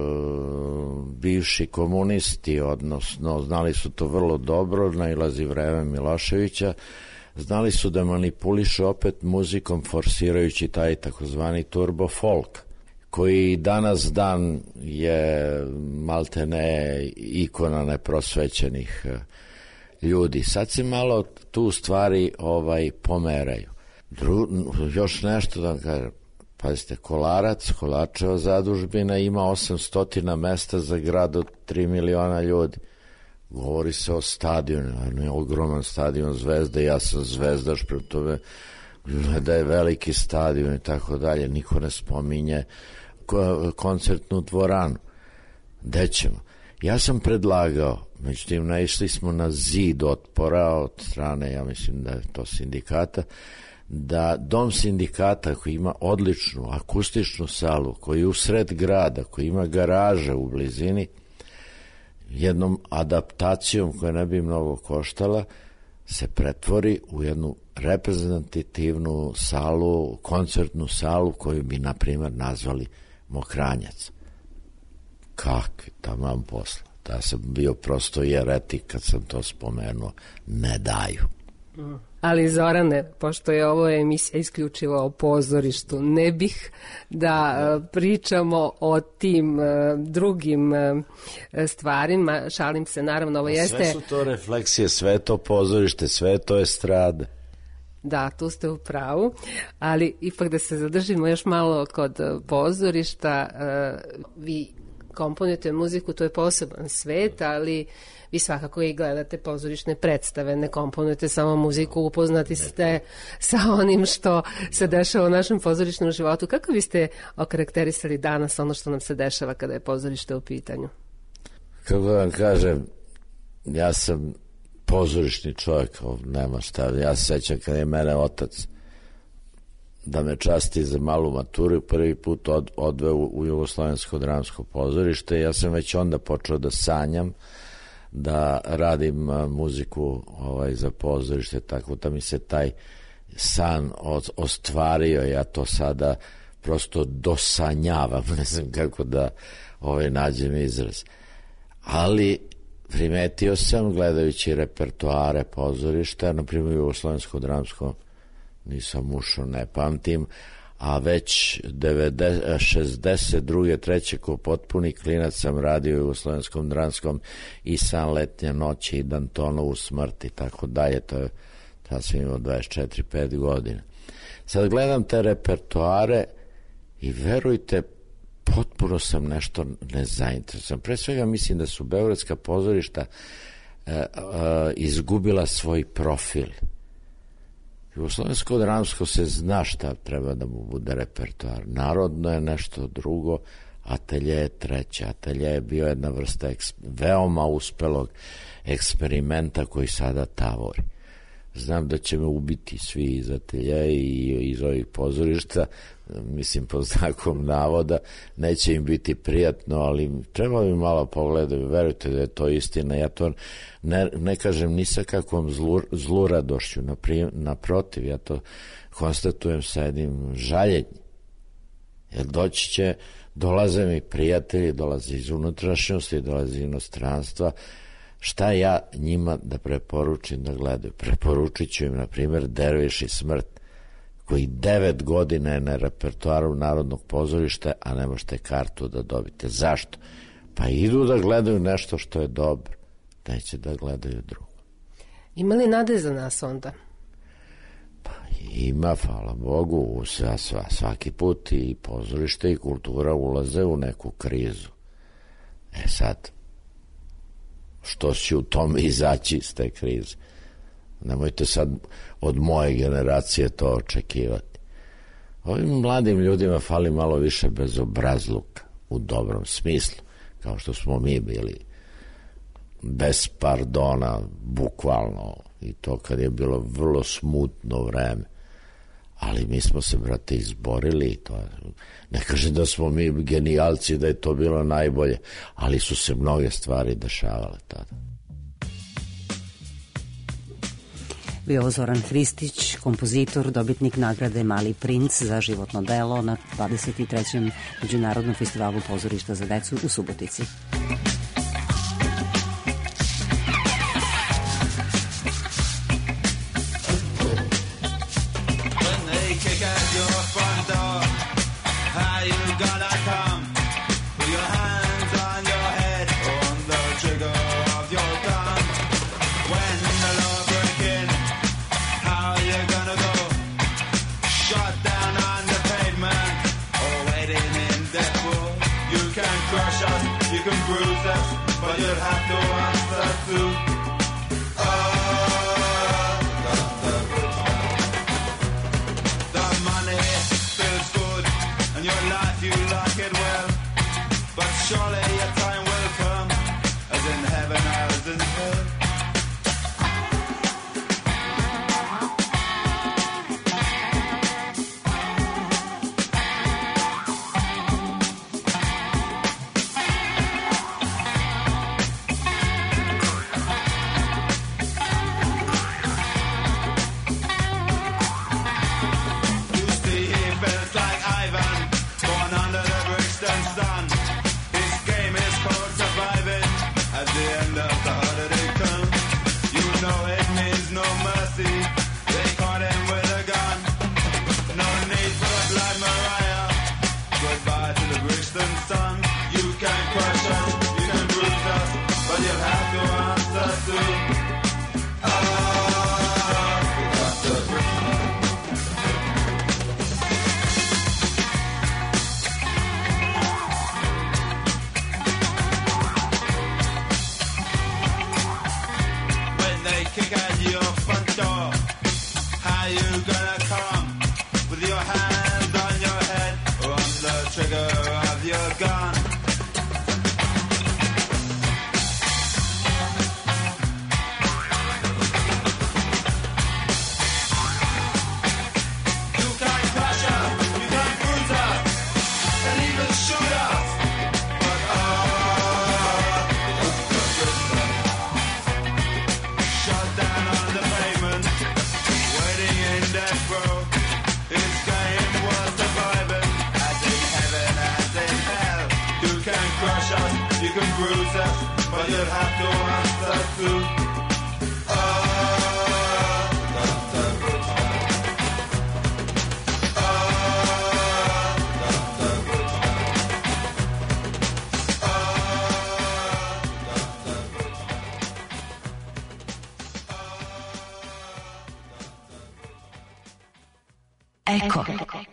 bivši komunisti, odnosno znali su to vrlo dobro, nailazi vreme Miloševića, znali su da manipulišu opet muzikom forsirajući taj takozvani turbo folk, koji danas dan je maltene ikona neprosvećenih ljudi. Sad se malo tu stvari ovaj pomeraju. Dru, još nešto da vam kažem. Pazite, Kolarac, Kolarčeva zadužbina ima osamsto mesta za grad od tri miliona ljudi. Govori se o stadionu, je ogroman stadion Zvezda, ja sam zvezdaš, prema tome da je veliki stadion i tako dalje. Niko ne spominje koncertnu dvoranu. Gde ćemo? Ja sam predlagao, međutim naišli smo na zid otpora od strane, ja mislim da je to sindikata, da dom sindikata koji ima odličnu akustičnu salu, koji je u sred grada, koji ima garaže u blizini, jednom adaptacijom koja ne bi mnogo koštala, se pretvori u jednu reprezentativnu salu, koncertnu salu koju bi, na primjer, nazvali Mohranjac. Kakvi tamam posla. Da sam bio prosto jeretik kad sam to spomenuo. Ne daju. Ali Zorane, pošto je ovo emisija isključivo o pozorištu, ne bih da pričamo o tim drugim stvarima. Šalim se, naravno, ovo jeste... Sve su to refleksije, sve to pozorište, sve to estrade. Da, tu ste u pravu, ali ipak da se zadržimo još malo kod pozorišta. Vi komponujete muziku, to je poseban svet, ali vi svakako i gledate pozorišne predstave, ne komponujete samo muziku, upoznati ste sa onim što se dešava u našem pozorišnom životu. Kako biste okarakterisali danas ono što nam se dešava kada je pozorište u pitanju? Kako vam kažem, ja sam pozorišni čovjek, nema šta, ja se sećam kada je mene otac da me časti za malu maturu, prvi put od, odveo u Jugoslovensko dramsko pozorište. Ja sam već onda počeo da sanjam da radim muziku ovaj, za pozorište, tako da mi se taj san ostvario, ja to sada prosto dosanjavam, ne znam kako da ovaj, nađem izraz. Ali primetio sam, gledajući repertoare pozorišta, na primjer Jugoslovensko dramsko nisam ušao, ne pamtim, a već šezdeset druge treće ko potpuni klinac sam radio u Jugoslovenskom dramskom i San letnje noći i Dantonovu smrt i tako dalje, to je, tada sam imao dvadeset četiri pet godina. Sad gledam te repertoare i verujte, potpuno sam nešto nezainteresovan. Pre svega mislim da su beogradska pozorišta e, e, izgubila svoj profil. Jugoslovensko dramsko se zna šta treba da mu bude repertoar. Narodno je nešto drugo, atelje je treće. Atelje je bio jedna vrsta eks, veoma uspelog eksperimenta koji sada tavori. Znam da će me ubiti svi iz atelje i iz ovih pozorišta, mislim po znakom navoda, neće im biti prijatno, ali treba mi malo pogledati, verujte da je to istina, ja to ne, ne kažem ni sa kakvom zlu, zluradošću, naprotiv, ja to konstatujem sa jednim žaljenjem, jer doći će, dolaze mi prijatelji, dolaze iz unutrašnjosti, dolaze iz inostranstva, šta ja njima da preporučim da gledaju? Preporučit ću im, na primjer, Derviš i smrt, koji devet godina je na repertoaru Narodnog pozorišta, a ne možete kartu da dobite. Zašto? Pa idu da gledaju nešto što je dobro, neće da gledaju drugo. Ima li nade za nas onda? Pa ima, hvala Bogu, sva, sva, svaki put i pozorište i kultura ulaze u neku krizu. E sad, što će u tome izaći iz te krize? Nemojte sad od moje generacije to očekivati. Ovim mladim ljudima fali malo više bezobrazluka u dobrom smislu, kao što smo mi bili bez pardona, bukvalno, i to kad je bilo vrlo smutno vreme. Ali mi smo se, brate, izborili i to je, ne kaže da smo mi genijalci, da je to bilo najbolje, ali su se mnoge stvari dešavale tada. Bio Zoran Hristić, kompozitor, dobitnik nagrade Mali princ za životno delo na dvadeset trećem Međunarodnom festivalu pozorišta za decu u Subotici. can bruise it, but you'll have to answer to. Eko.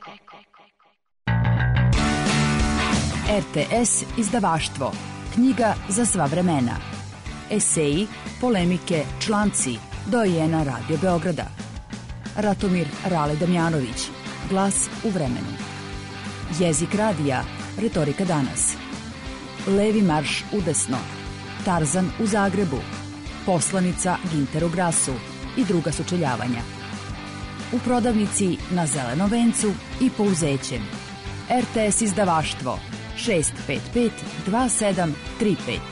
R T S izdavaštvo. Knjiga za sva vremena. Eseji, polemike, članci. Dojena Radio Beograda. Ratomir Rale Damjanović. Glas u vremenu. Jezik radija. Retorika danas. Levi marš udesno. Tarzan u Zagrebu. Poslanica Ginter u Grasu i druga sučeljavanja. U prodavnici na Zelenom vencu i Pouzećem. R T S izdavaštvo šest pet pet dva sedam tri pet.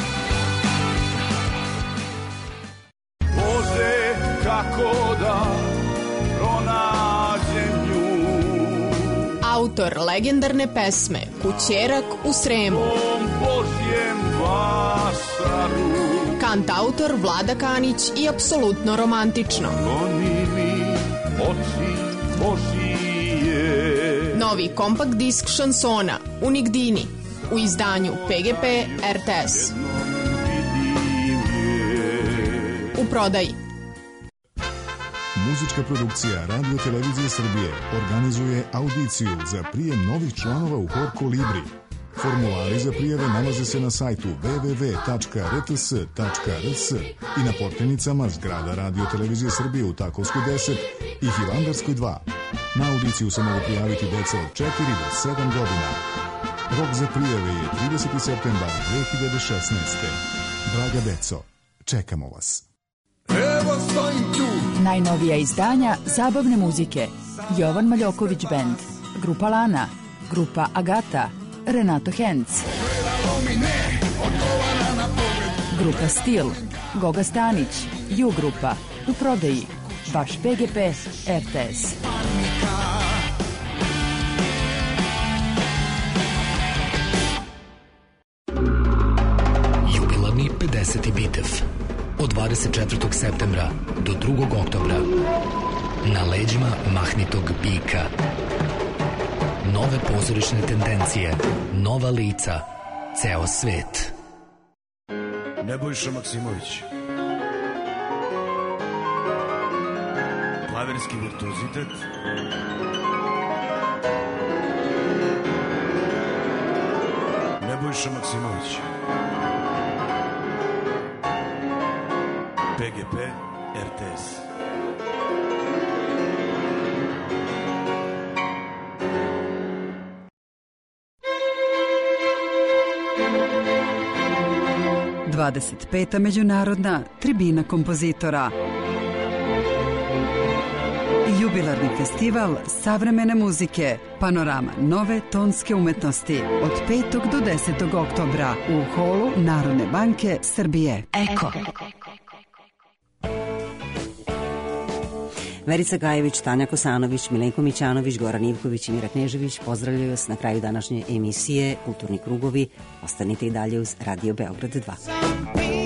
Bože, kako da pronađem nju. Autor legendarne pesme Kućerak u Sremu. Božjem vasaru. Kantautor Vlada Kanić i apsolutno romantično. Oni mi oči Božije. Novi kompakt disk šansona Unigdini u izdanju P G P R T S. U prodaji. Muzička produkcija Radio Televizije Srbije organizuje audiciju za prijem novih članova u hor Kolibri. Formulari za prijave nalaze se na sajtu w w w tačka r t s tačka r s i na portenicama zgrada Radio Televizije Srbije u Takovskoj deset i Hilandarskoj dva. Na audiciju se mogu prijaviti deca od četiri do sedam godina. Rok za prijave je trideseti septembar dve hiljade šesnaeste. Draga deco, čekamo vas. Evo stojim tu. Najnovija izdanja zabavne muzike. Jovan Maljoković Band, Grupa Lana, Grupa Agata, Renato Henc, Grupa Stil, Goga Stanić, Ju Grupa, u prodaji, vaš P G P R T S. Jubilarni pedeseti Bitev od dvadeset četvrtog septembra do drugog oktobra na leđima mahnitog bika. Nove pozorišne tendencije, nova lica, ceo svet. Nebojša Maksimović. Klaverski virtuozitet. Nebojša Maksimović. P G P R T S. dvadeset peta međunarodna tribina kompozitora. Jubilarni festival savremene muzike, panorama nove tonske umetnosti od petog do desetog oktobra u holu Narodne banke Srbije. Eko. Verica Gajević, Tanja Kosanović, Milenko Mićanović, Goran Ivković i Mira Knežević pozdravljaju vas na kraju današnje emisije Kulturni krugovi. Ostanite i dalje uz Radio Beograd dva.